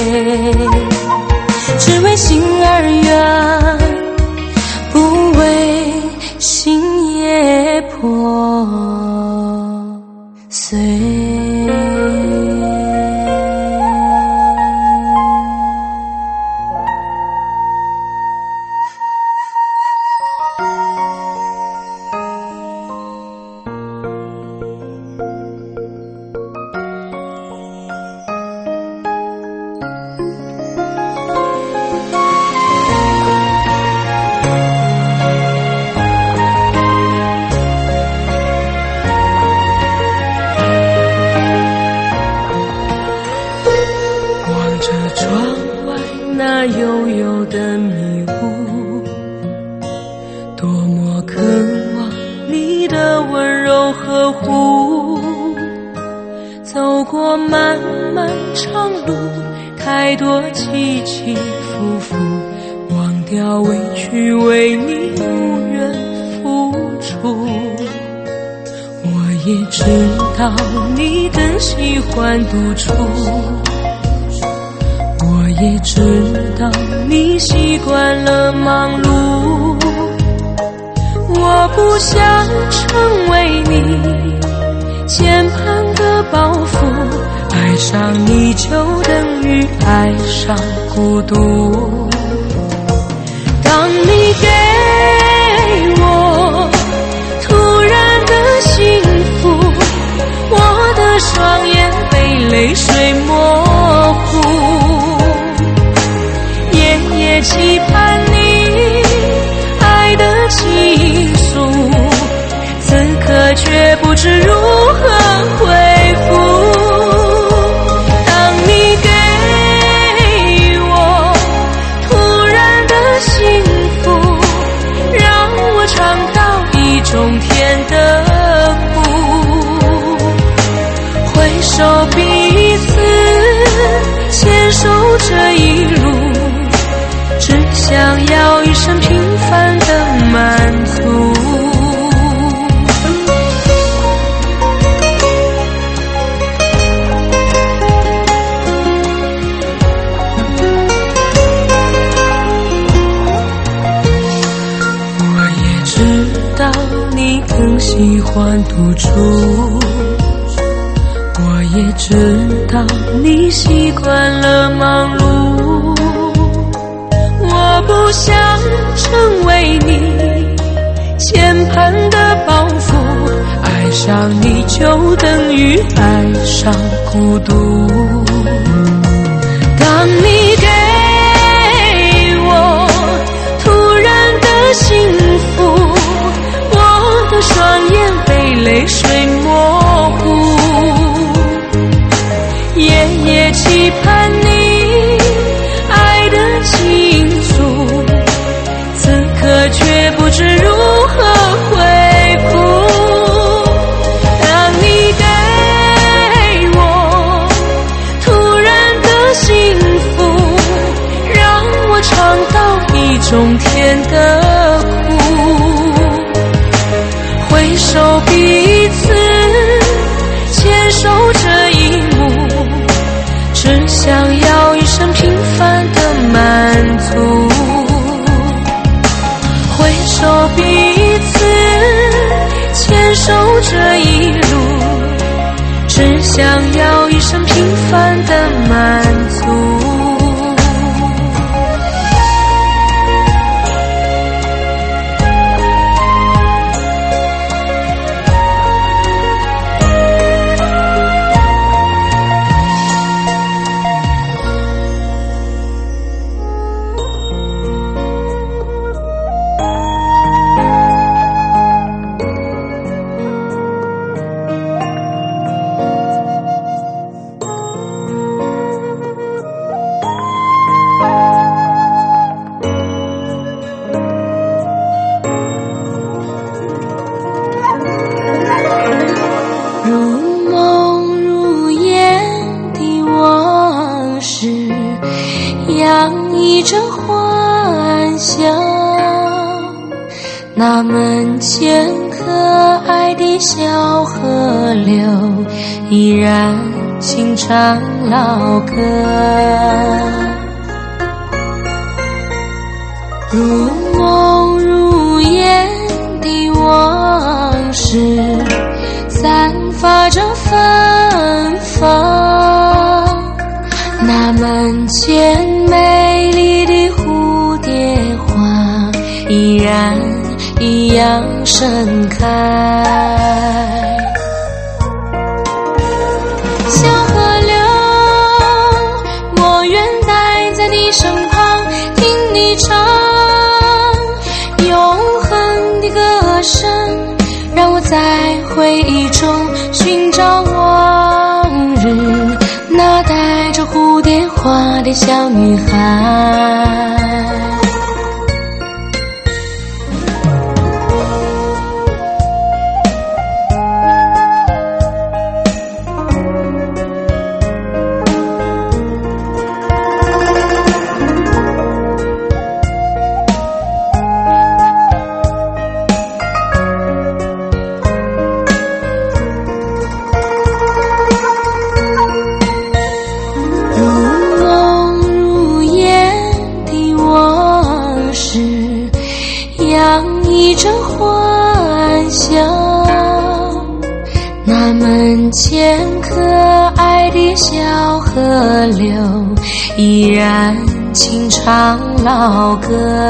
只为心而远，不为心也破碎。那悠悠的迷雾，多么渴望你的温柔呵护。走过漫漫长路，太多起起伏伏，忘掉委屈，为你无怨付出。我也知道你更喜欢独处，我也知道你习惯了忙碌，我不想成为你肩膀的包袱，爱上你就等于爱上孤独。当你给我突然的幸福，我的双眼被泪水模糊，也期盼你爱的倾诉，此刻却不知如何回复。当你给我突然的幸福，让我尝到一种甜的苦，回首彼此牵手这一路，只想要一生平凡的满足。 喜欢独处，我也知道你习惯了忙碌，我不想成为你牵绊的包袱，爱上你就等于爱上孤独。当你给我突然的幸福，我的双眼被泪水模糊，夜夜期盼你爱的倾诉，此刻却不知如何回复。当你给我突然的幸福，让我尝到一种甜的苦，回首彼此牵手这一幕，只想要一生平凡的满足。回首彼此牵手这一路，只想要一生平凡的满足。那门前可爱的小河流，依然轻唱老歌。如梦如烟的往事，散发着芬芳。那门前美丽的蝴蝶花，依然一样盛开。小河流，我愿待在你身旁，听你唱永恒的歌声，让我在回忆中寻找往日那带着蝴蝶花的小女孩。那门前可爱的小河流，依然轻唱老歌。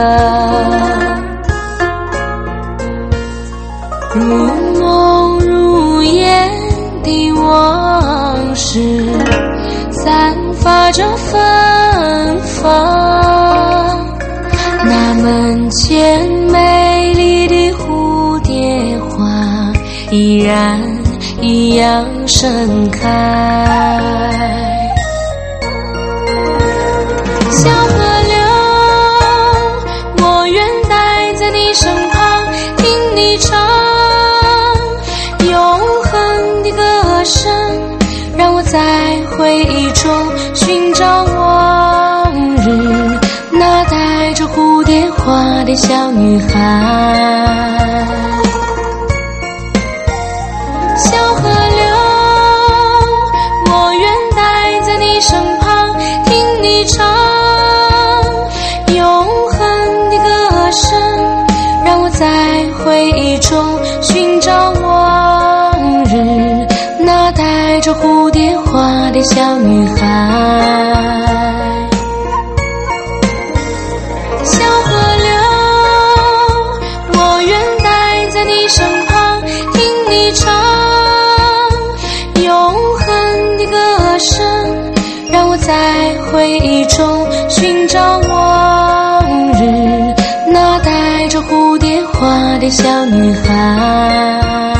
如梦如烟的往事，散发着芬芳。那门前美丽的蝴蝶花，依然一样盛开。小河流，我愿待在你身旁，听你唱永恒的歌声，让我在回忆中寻找往日那带着蝴蝶花的小女孩。小河流，我愿待在你身旁，听你唱永恒的歌声，让我在回忆中寻找着蝴蝶花的小女孩。小河流，我愿待在你身旁，听你唱永恒的歌声，让我在回忆中寻找往日那带着蝴蝶花的小女孩。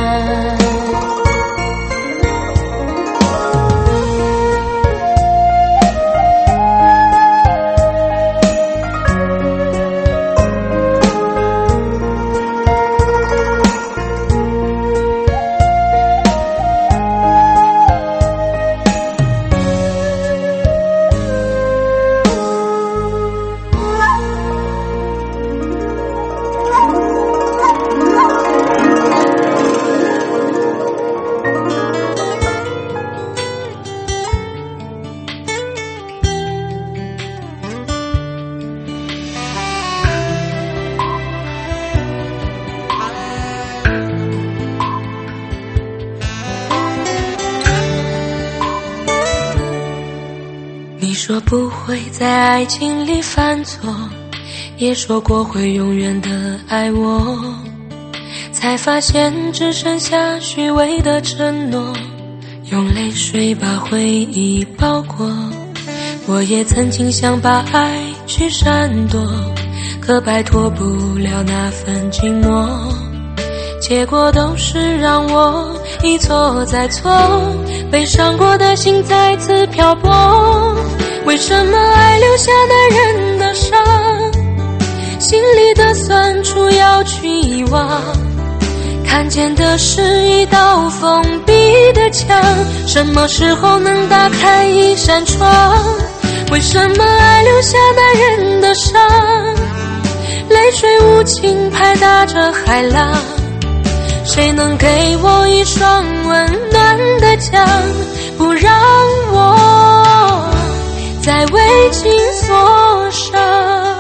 你说不会在爱情里犯错，也说过会永远的爱我，才发现只剩下虚伪的承诺，用泪水把回忆包裹。我也曾经想把爱去闪躲，可摆脱不了那份寂寞，结果都是让我一错再错，被伤过的心再次漂泊。为什么爱留下男人的伤，心里的酸楚要去遗忘，看见的是一道封闭的墙，什么时候能打开一扇窗？为什么爱留下男人的伤，泪水无情拍打着海浪，谁能给我一双温暖的墙，不让我再为情所伤？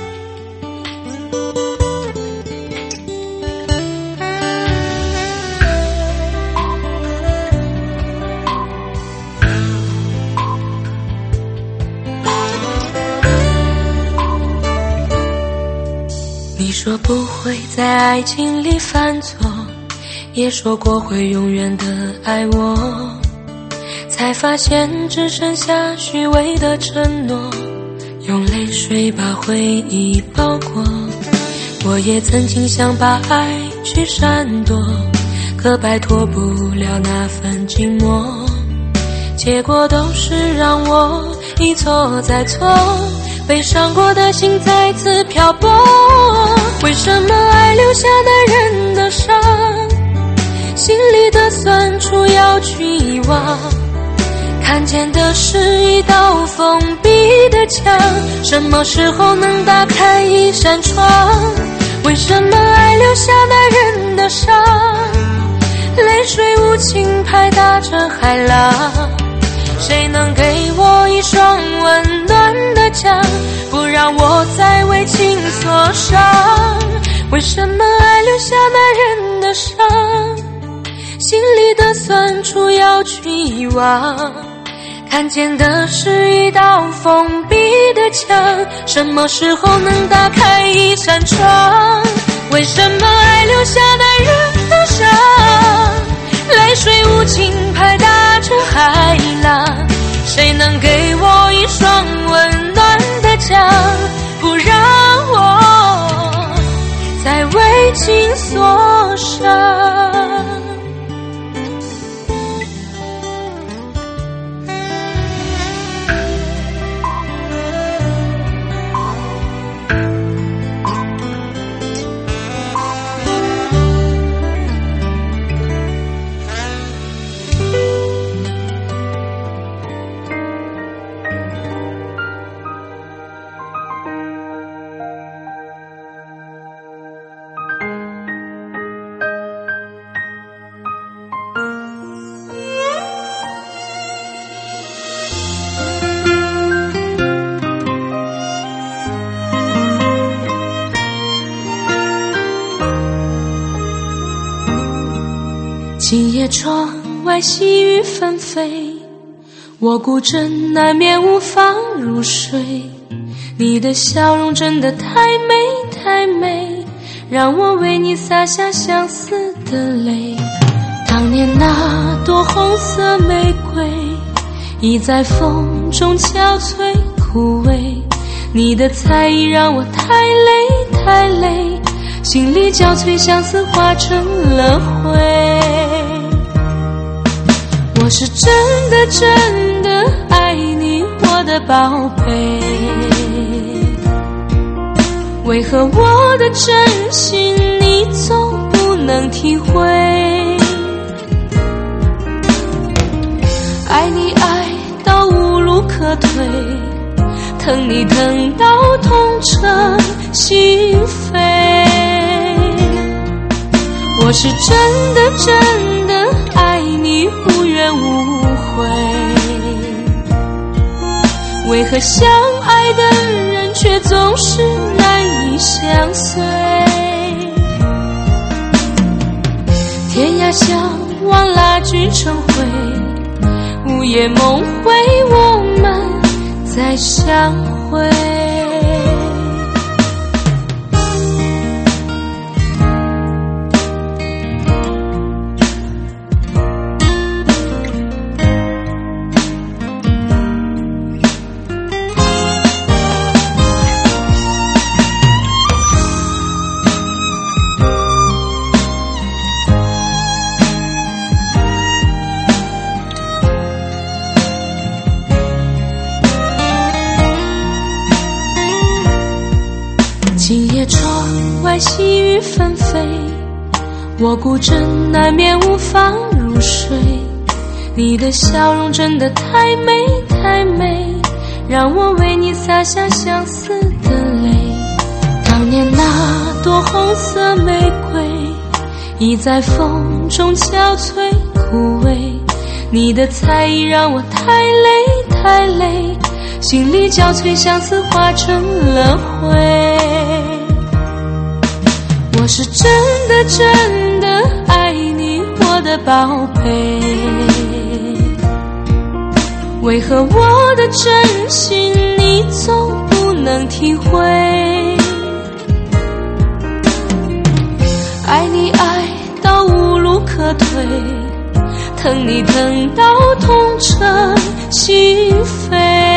你说不会在爱情里犯错，也说过会永远的爱我，才发现只剩下虚伪的承诺，用泪水把回忆包裹。我也曾经想把爱去闪躲，可摆脱不了那份寂寞，结果都是让我一错再错，被伤过的心再次漂泊。为什么爱留下男人的伤，心里的酸楚要去遗忘，看见的是一道封闭的墙，什么时候能打开一扇窗？为什么爱留下男人的伤，泪水无情拍打着海浪，谁能给我一双温暖的墙，不让我再为情所伤？为什么爱留下男人的伤，心里的酸楚要去遗忘，看见的是一道封闭的墙，什么时候能打开一扇窗？为什么爱留下男人的伤，泪水无情拍打着海浪，谁能给我一双温暖的墙，不让我再为情所伤？今夜窗外细雨纷飞，我孤枕难眠无法入睡，你的笑容真的太美太美，让我为你洒下相思的泪。当年那朵红色玫瑰已在风中憔悴枯萎，你的猜疑让我太累太累，心里交瘁相思化成了灰。我是真的真的爱你，我的宝贝，为何我的真心你总不能体会？爱你爱到无路可退，疼你疼到痛彻心扉。我是真的真的爱你，无怨无悔，为何相爱的人却总是难以相随？天涯相望蜡炬成灰，午夜梦回我们再相会。今夜窗外细雨纷飞，我孤枕难眠无法入睡，你的笑容真的太美太美，让我为你洒下相思的泪。当年那朵红色玫瑰已在风中憔悴枯萎，你的猜疑让我太累太累，心里交瘁相思化成了灰。我是真的真的爱你，我的宝贝，为何我的真心你总不能体会？爱你爱到无路可退，疼你疼到痛彻心扉。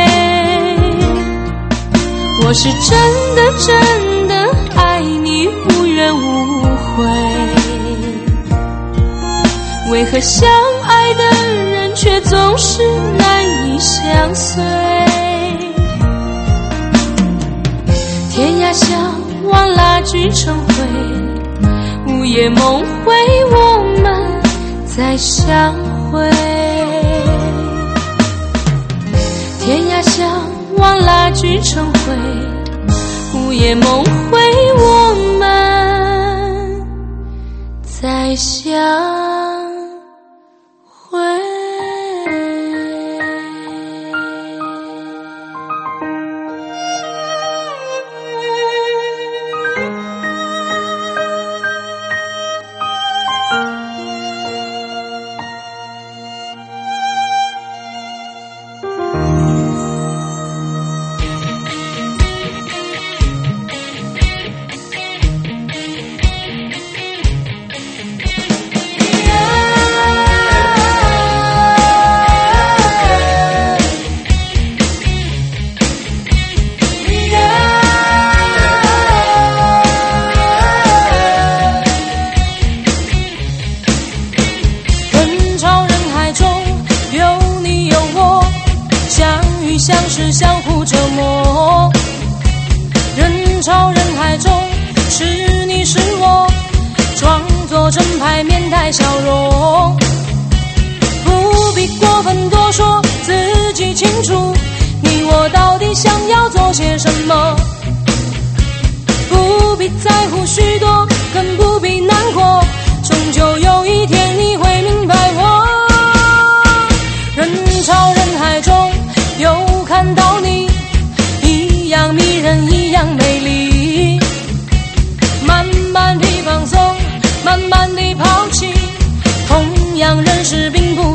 我是真的真的爱你，无怨无悔，为何相爱的人却总是难以相随？天涯相望蜡炬成灰，午夜梦回我们再相会。天涯相望蜡炬成灰，午夜梦回我们再相会。 像是相互折磨，人潮人海中是你是我，装作正派面带笑容，不必过分多说，自己清楚你我到底想要做些什么，不必在乎许多，更不必难过，终究有一天你会明白我。人潮人海中又看到你，一样迷人，一样美丽，慢慢地放松，慢慢地抛弃，同样认识并不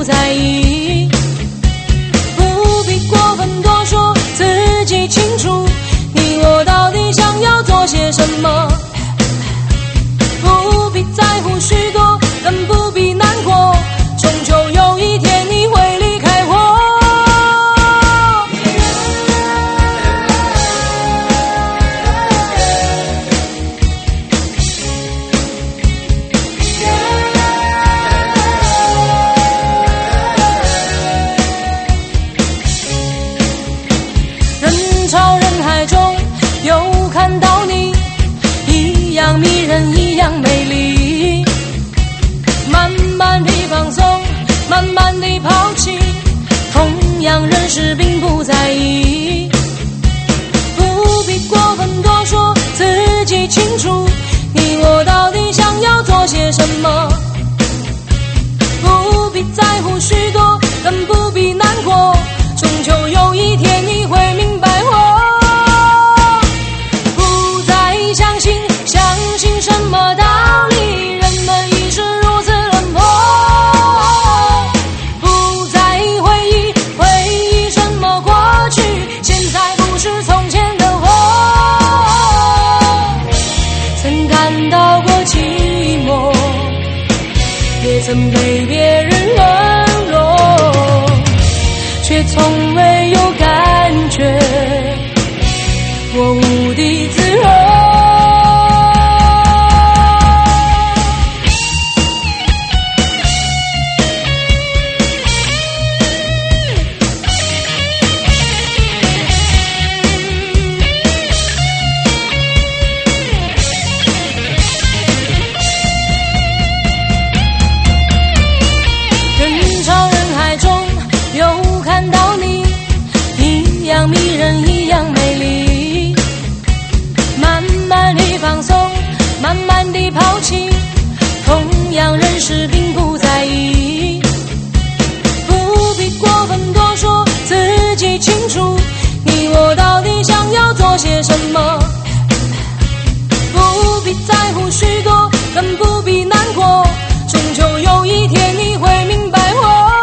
些什么，不必在乎许多，更不必难过，终究有一天你会明白我。不再相信什么道理，人们已是如此冷漠。不再回忆什么过去，现在不是从前的我。曾感到过寂寞，也曾被别人冷落，却从未有感觉我无地自容。迷人一样美丽，慢慢地放松，慢慢地抛弃，同样认识并不在意，不必过分多说，自己清楚你我到底想要做些什么，不必在乎许多，更不必难过，终究有一天你会明白我。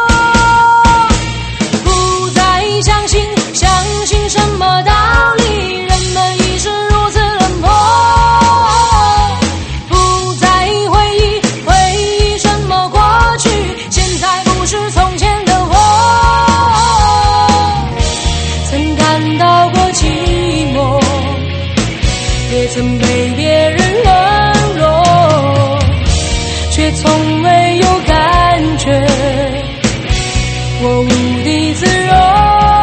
什么道理，人们已是如此冷漠。不再回忆什么过去，现在不是从前的我。曾感到过寂寞，也曾被别人冷落，却从未有感觉我无地自容。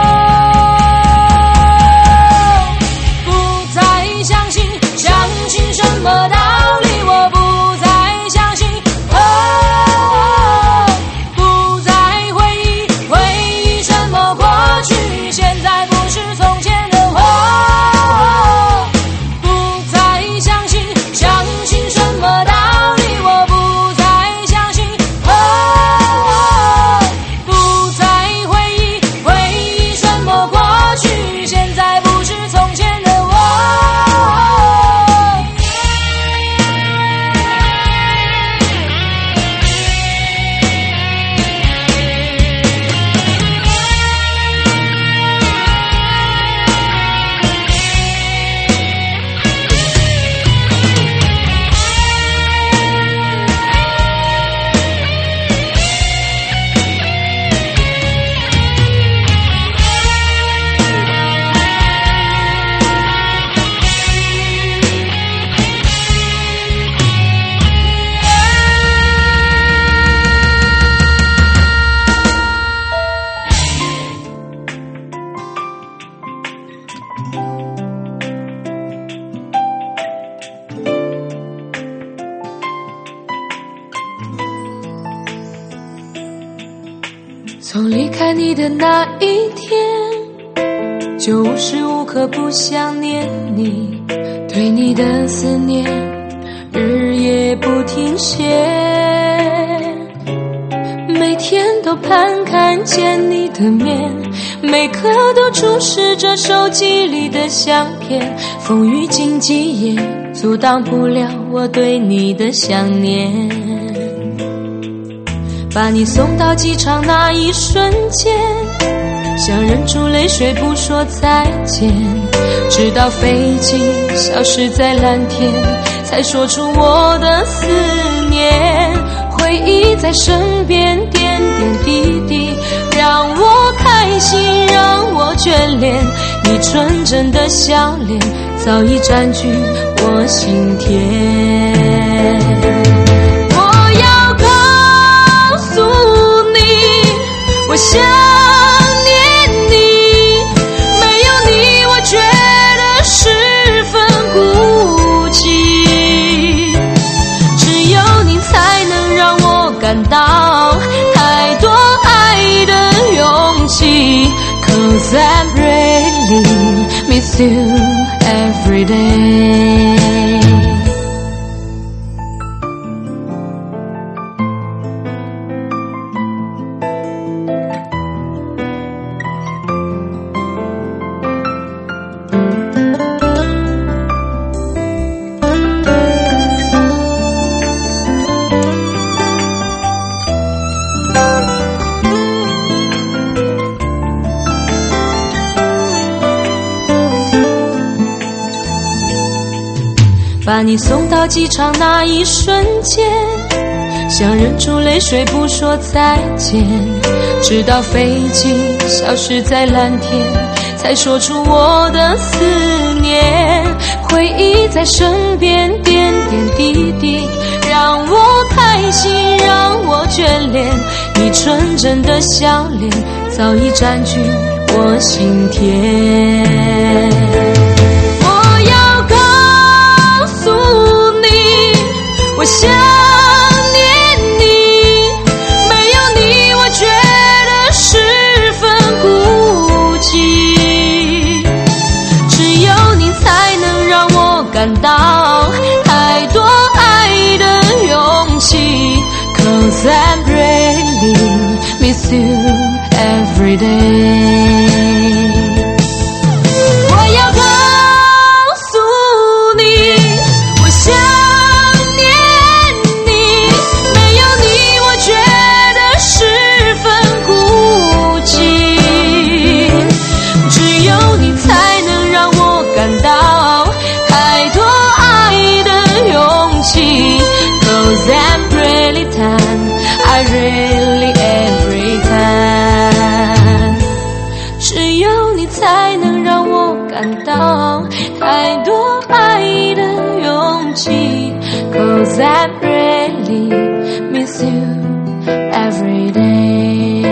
什么道理，我不再相信，不再回忆什么过去，现在不是从前的我。不再相信什么道理，我不再相信，不再回忆什么过去，现在不是从前的我。从离开你的那一天，就无时无刻不想念你，对你的思念日夜不停歇，每天都盼看见你的面，每刻都注视着手机里的相片，风雨经济也阻挡不了我对你的想念。把你送到机场那一瞬间，想忍住泪水不说再见，直到飞机消失在蓝天，才说出我的思念。回忆在身边点点滴滴，让我开心，让我眷恋，你纯真的笑脸早已占据我心田。我想念你，没有你我觉得十分孤寂，只有你才能让我感到太多爱的勇气。 Cause I really miss you every day。 把你送到机场那一瞬间，想忍住泪水不说再见，直到飞机消失在蓝天，才说出我的思念。回忆在身边点点滴滴，让我开心，让我眷恋，你纯真的笑脸早已占据我心田。我要告诉你，我想念你，没有你我觉得十分孤寂，只有你才能让我感到太多爱的勇气。 Cause I'm really miss you every day。 我要告诉你，我想念你，没有你我觉得十分孤寂，只有你才能让我感到太多爱的勇气。 Cause I'm really time, I really every time， 只有你才能让我感到太多爱的勇气。 Cause I really miss you every day。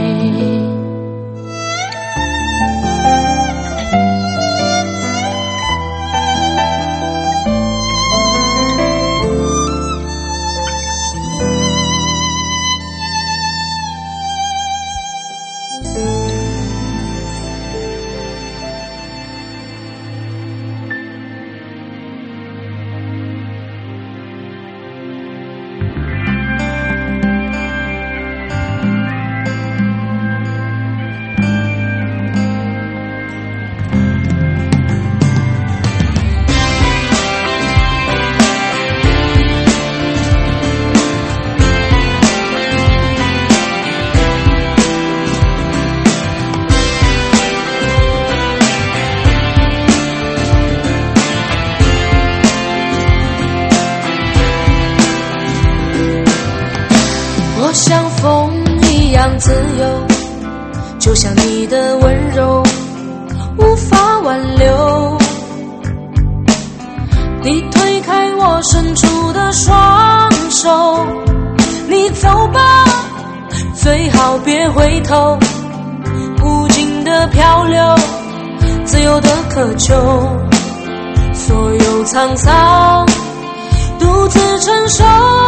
我像风一样自由，就像你的温柔无法挽留。你推开我伸出的双手，你走吧，最好别回头。无尽的漂流，自由的渴求，所有沧桑独自承受。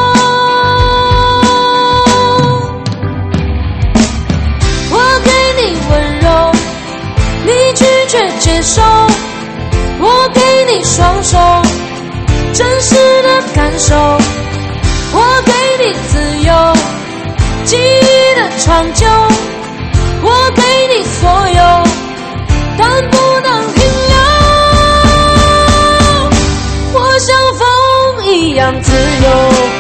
你拒绝接受，我给你双手，真实的感受，我给你自由，记忆的长久，我给你所有，但不能停留。我像风一样自由，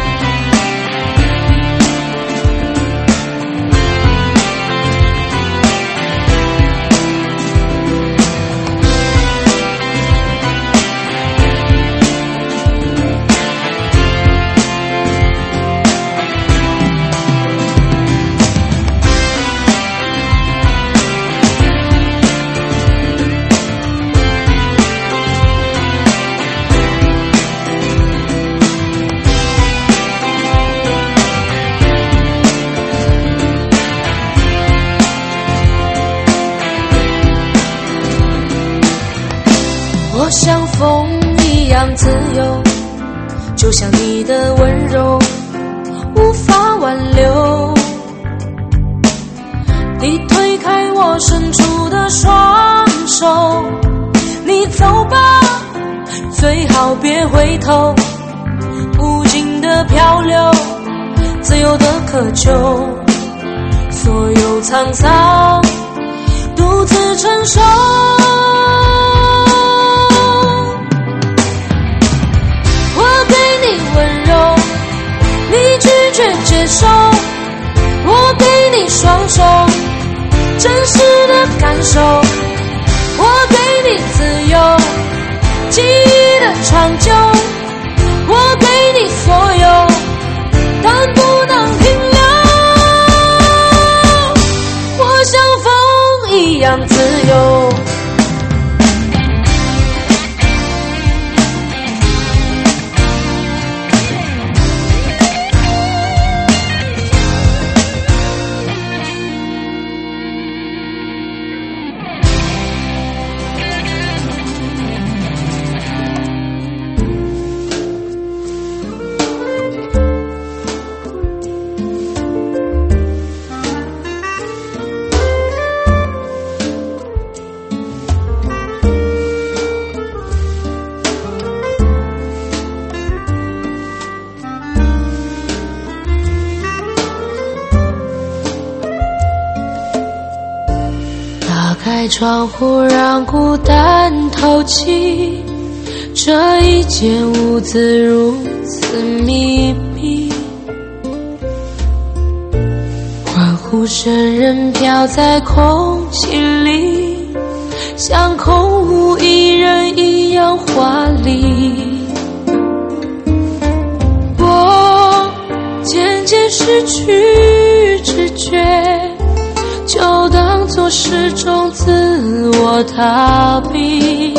我像风一样自由，就像你的温柔无法挽留。你推开我伸出的双手，你走吧，最好别回头。无尽的漂流，自由的渴求，所有沧桑独自承受。你拒绝接受，我给你双手，真实的感受，我给你自由，记忆的长久， 窗户让孤单透气，这一间屋子如此密闭，欢呼声仍飘在空气里，像空无一人一样华丽。我渐渐失去知觉，就当作是种自我逃避。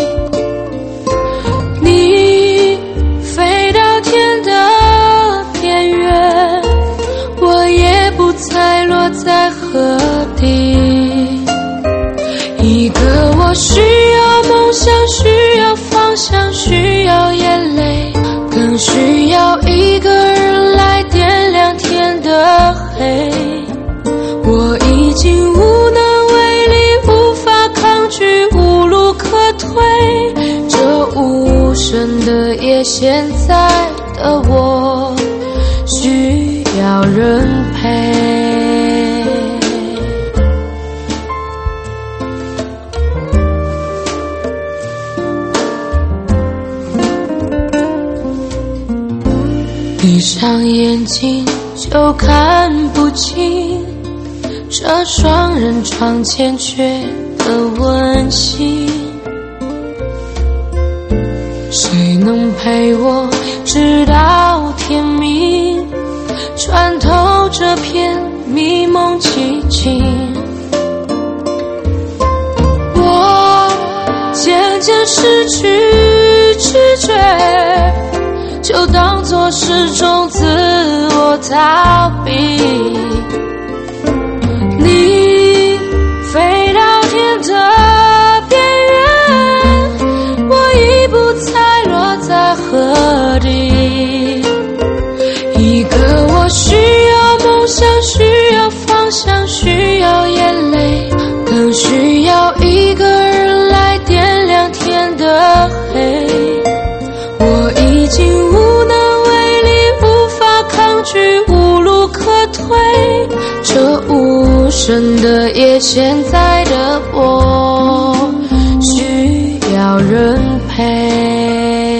你飞到天的边缘，我也不猜落在何地。一个我需要梦想，需要方向，需要眼泪，更需要一个人来点亮天的黑。我已经无能为力，无法抗拒，无路可退，这无声的夜，现在的我需要人陪。闭上眼睛就看不清这双人床欠缺的温馨，谁能陪我直到天明，穿透这片迷蒙寂静。我渐渐失去知觉，就当作是种自我逃避。你飞到天的边缘，我已不猜落在何地。一个我需要梦想，需要方向，需要眼泪，更需要一个人来点亮天的黑。我已经无能为力，无法抗拒，无路可退，这无声的夜，现在的我需要人陪。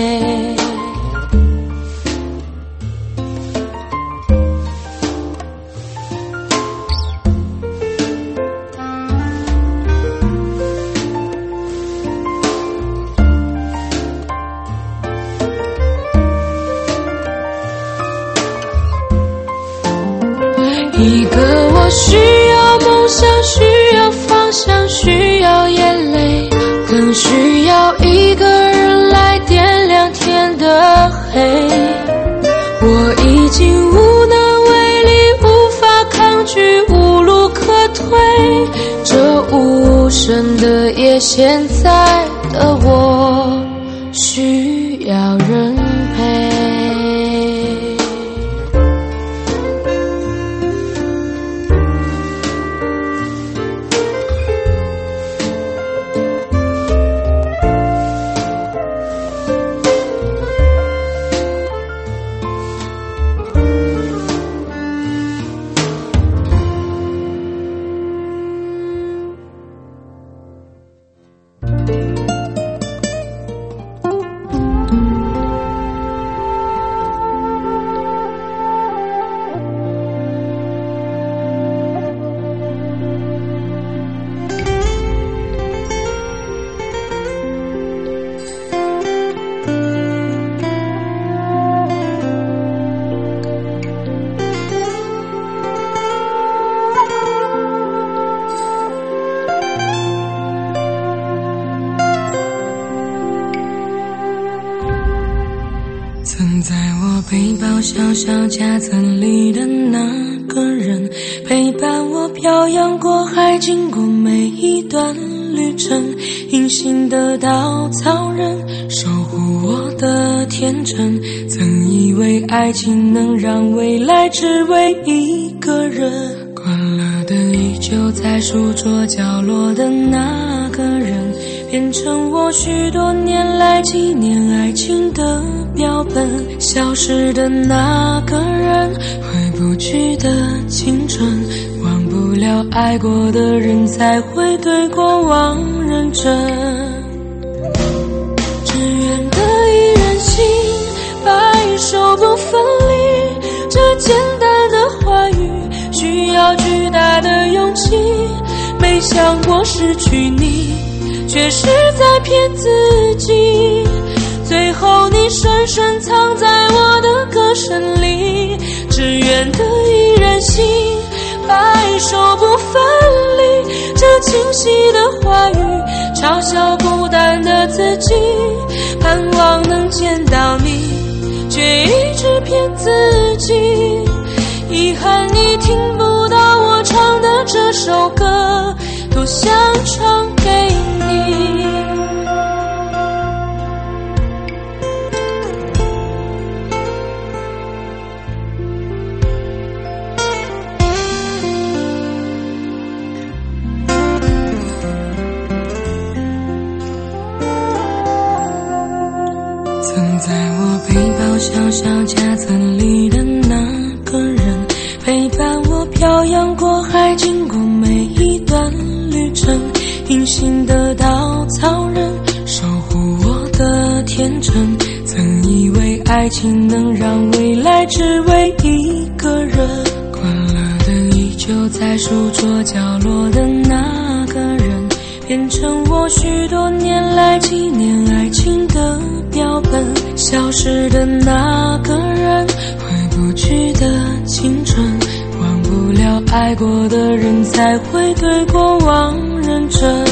一个我需要梦想，需要方向，需要眼泪，更需要一个人来点亮天的黑。我已经无能为力，无法抗拒，无路可退，这无声的夜，现在的我需要人陪。 曾在我背包小小夹层里的那个人，陪伴我漂洋过海，经过每一段旅程，隐形的稻草人，守护我的天真。曾以为爱情能让未来只为一个人，关了灯依旧在书桌角落的那个人，变成我许多年来纪念爱情的标本。消失的那个人，回不去的青春，忘不了爱过的人才会对过往认真，只愿得一人心，白首不分离。这简单的话语需要巨大的勇气，没想过失去你，却是在骗自己。最后你深深藏在我的歌声里，只愿得一人心，白首不分离。这清晰的话语嘲笑孤单的自己，盼望能见到你，却一直骗自己。遗憾你听不到我唱的这首歌，多想唱给你。曾在我背包小小夹层里的那个人，陪伴我漂洋过海，经过每一段旅程，隐形的稻草人守护我的天真。曾以为爱情能让未来只为一个人，快乐的依旧在书桌角落的那个人，变成我许多年来纪念爱情的标本。消失的那个人，回不去的青春，忘不了爱过的人才会对过往认真。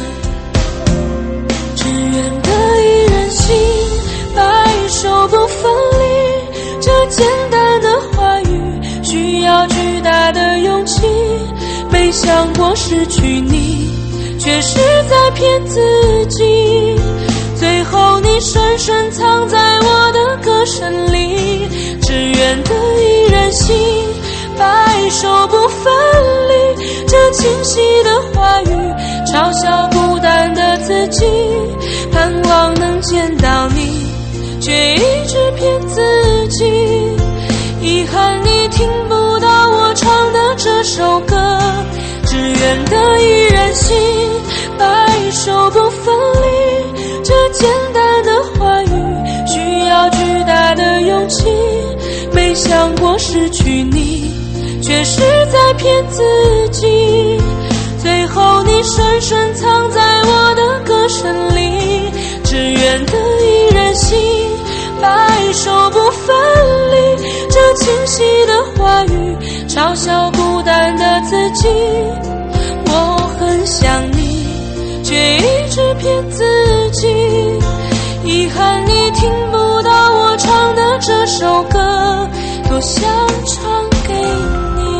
只愿得一人心，白首不分离。这简单的话语需要巨大的勇气，没想过失去你，却是在骗自己。最后你深深藏在我的歌声里，只愿得一人心，白首不分离。这清晰的话语嘲笑孤单的自己，盼望能见到你，却一直骗自己。遗憾你听不到我唱的这首歌，只愿得一人心，白首不分离。这简单的话语需要巨大的勇气，没想过失去你，却是在骗自己。最后你深深藏在我的歌声里，只愿得一人心，白首不分离。这清晰的话语嘲笑孤单的自己，我很想你，却一直骗自己。遗憾你听不到我唱的这首歌，多想唱给你。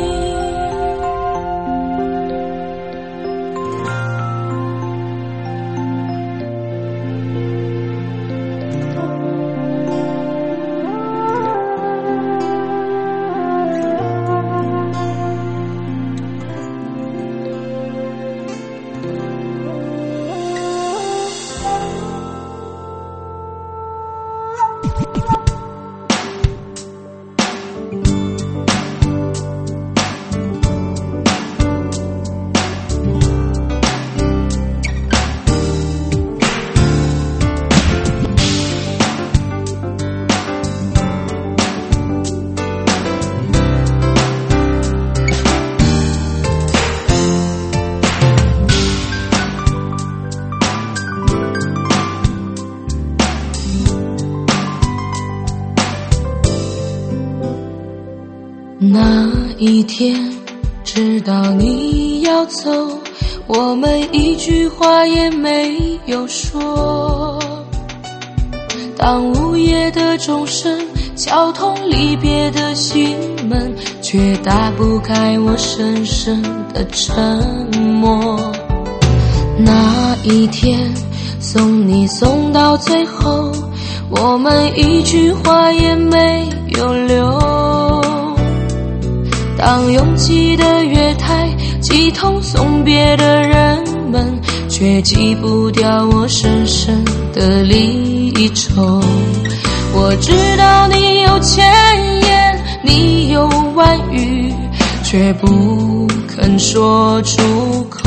那一天知道你要走，我们一句话也没有说。当午夜的钟声敲痛离别的心门，却打不开我深深的沉默。那一天送你送到最后，我们一句话也没有留。当拥挤的月台挤痛送别的人们，却挤不掉我深深的离愁。我知道你有千言，你有万语，却不可肯说出口。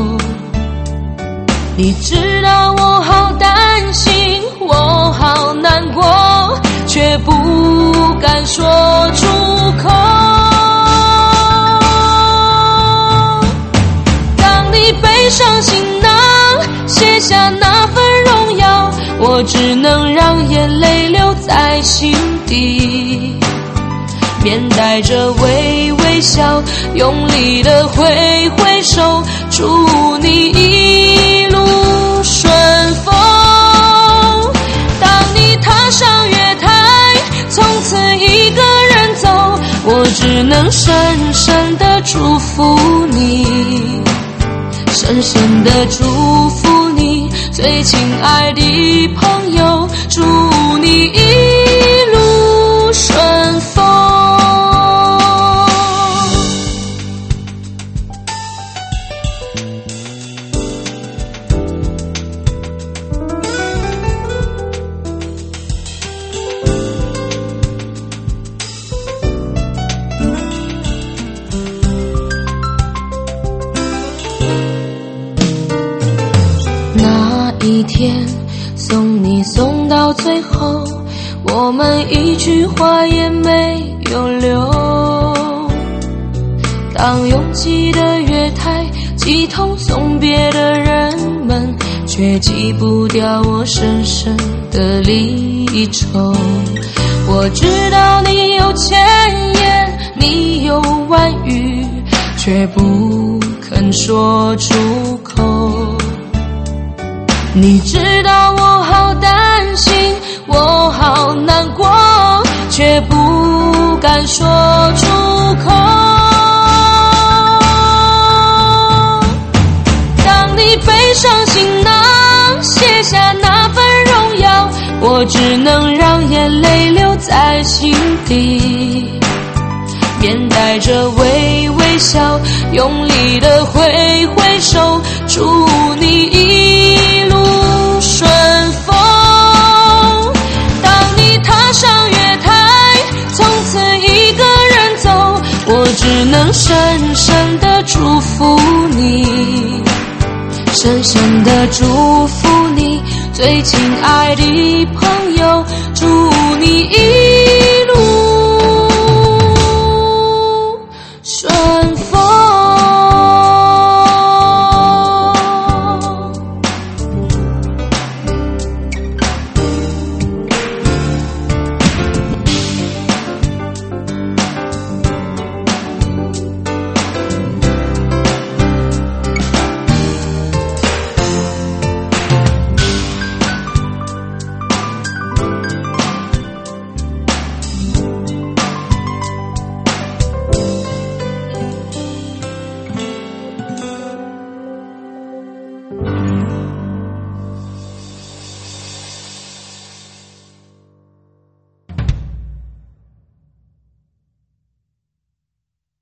你知道我好担心，我好难过，却不敢说出口。当你背上行囊，卸下那份荣耀，我只能让眼泪留在心底，面带着微微笑，用力地挥挥手，祝你一路顺风。当你踏上月台，从此一个人走，我只能深深地祝福你，深深地祝福你，最亲爱的朋友，祝你一路顺风。那一天送你送到最后，我们一句话也没有留。当拥挤的月台挤痛送别的人们，却挤不掉我深深的离愁。我知道你有千言，你有万语，却不肯说出口。你知道我好担心，我好难过，却不敢说出口。当你背上行囊，卸下那份荣耀，我只能让眼泪留在心底，面带着微微笑，用力地挥挥手，祝你一路顺风。当你踏上月台，从此一个人走，我只能深深地祝福你，深深地祝福你，最亲爱的朋